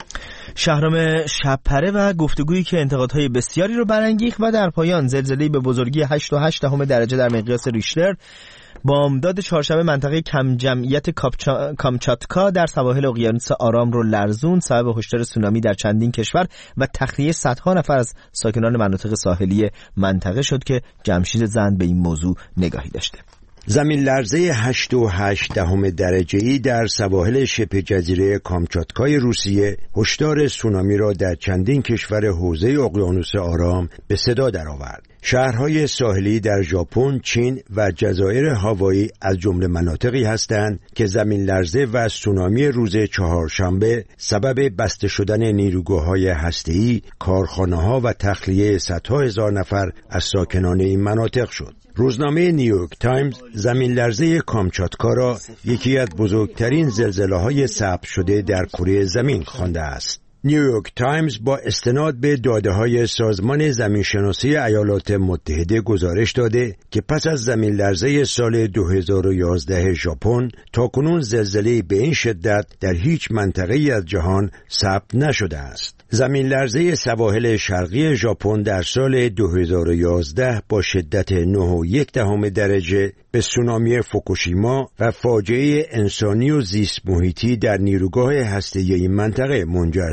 شهرام شب‌پره و گفتگویی که انتقادهای بسیاری رو برانگیخت و در پایان زلزله‌ای به بزرگی هشت و هشت دهم درجه در مقیاس ریشتر بامداد چهارشنبه منطقه کم جمعیت کامچاتکا در سواحل اقیانوس آرام رو لرزون، سبب هشدار سونامی در چندین کشور و تخلیه صدها نفر از ساکنان مناطق ساحلی منطقه شد که جمشید زند به این موضوع نگاهی داشته. زمین لرزه هشت و هشت دهم درجه‌ای در سواحل شبه جزیره کامچاتکای روسیه هشدار سونامی را در چندین کشور حوزه اقیانوس آرام به صدا درآورد. شهرهای ساحلی در ژاپن، چین و جزایر هاوایی از جمله مناطقی هستند که زمین لرزه و سونامی روز چهارشنبه سبب بسته شدن نیروگاه‌های هسته‌ای، کارخانه‌ها و تخلیه صدها هزار نفر از ساکنان این مناطق شد. روزنامه نیویورک تایمز زمین لرزه کامچاتکا را یکی از بزرگترین زلزله‌های ثبت شده در کره زمین خوانده است. نیویورک تایمز با استناد به داده‌های سازمان زمینشناسی ایالات متحده گزارش داده که پس از زمین لرزه سال دو هزار و یازده ژاپن تاکنون زلزله‌ای به این شدت در هیچ منطقه‌ای از جهان ثبت نشده است. زمین لرزه سواحل شرقی ژاپن در سال دو هزار و یازده با شدت نه و یک دهم درجه به سونامی فوکوشیما و فاجعه انسانی و زیست محیطی در نیروگاه هسته‌ای این منطقه منجر شد.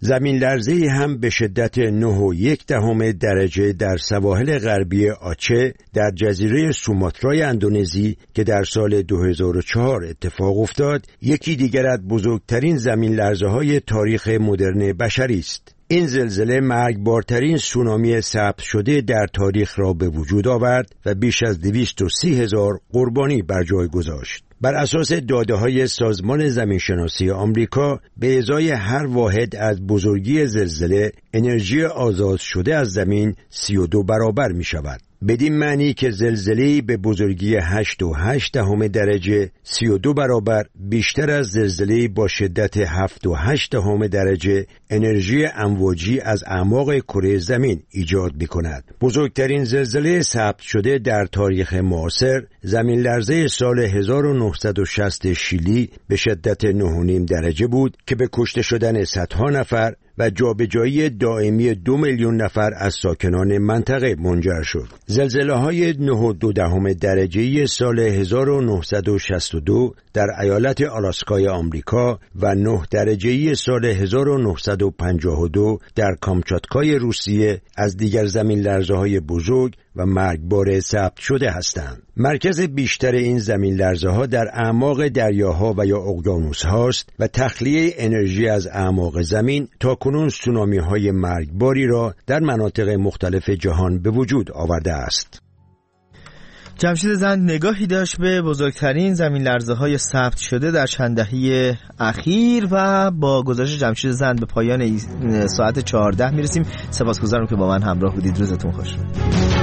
زمین لرزه‌ای هم به شدت نه و یک دهم درجه در سواحل غربی آچه در جزیره سوماترای اندونزی که در سال دو هزار و چهار اتفاق افتاد، یکی دیگر از بزرگترین زمین لرزه‌های تاریخ مدرن بشری است. این زلزله مرگبارترین سونامی ثبت شده در تاریخ را به وجود آورد و بیش از دویست و سی هزار قربانی بر جای گذاشت. بر اساس داده‌های سازمان زمینشناسی آمریکا، به ازای هر واحد از بزرگی زلزله، انرژی آزاد شده از زمین سی و دو برابر می شود. بدین معنی که زلزله‌ای به بزرگی هشت و هشت دهم درجه سی و دو برابر بیشتر از زلزله‌ای با شدت هفت و هشت دهم درجه انرژی امواجی از اعماق کره زمین ایجاد می‌کند. بزرگترین زلزله ثبت شده در تاریخ معاصر زمین لرزه سال هزار و نهصد و شصت شیلی به شدت نه و نیم درجه بود که به کشته شدن صدها نفر و جابجایی دائمی دو میلیون نفر از ساکنان منطقه منجر شد. زلزله‌های نه و دو دهم درجه‌ای سال هزار و نهصد و شصت و دو در ایالت آلاسکای آمریکا و نه درجه‌ای سال هزار و نهصد و پنجاه و دو در کامچاتکای روسیه از دیگر زمین لرزه‌های بزرگ و مرگبار ثبت شده هستند. مرکز بیشتر این زمین لرزه‌ها در اعماق دریاها و یا اقیانوس‌ها است و تخلیه انرژی از اعماق زمین تاکنون سونامی‌های مرگباری را در مناطق مختلف جهان به وجود آورده است. جمشید زند نگاهی داشت به بزرگترین زمین لرزه‌های ثبت شده در چند دهه اخیر و با گزارش جمشید زند به پایان ساعت چهارده میرسیم. سپاسگزارم که با من همراه بودید. روزتون خوش.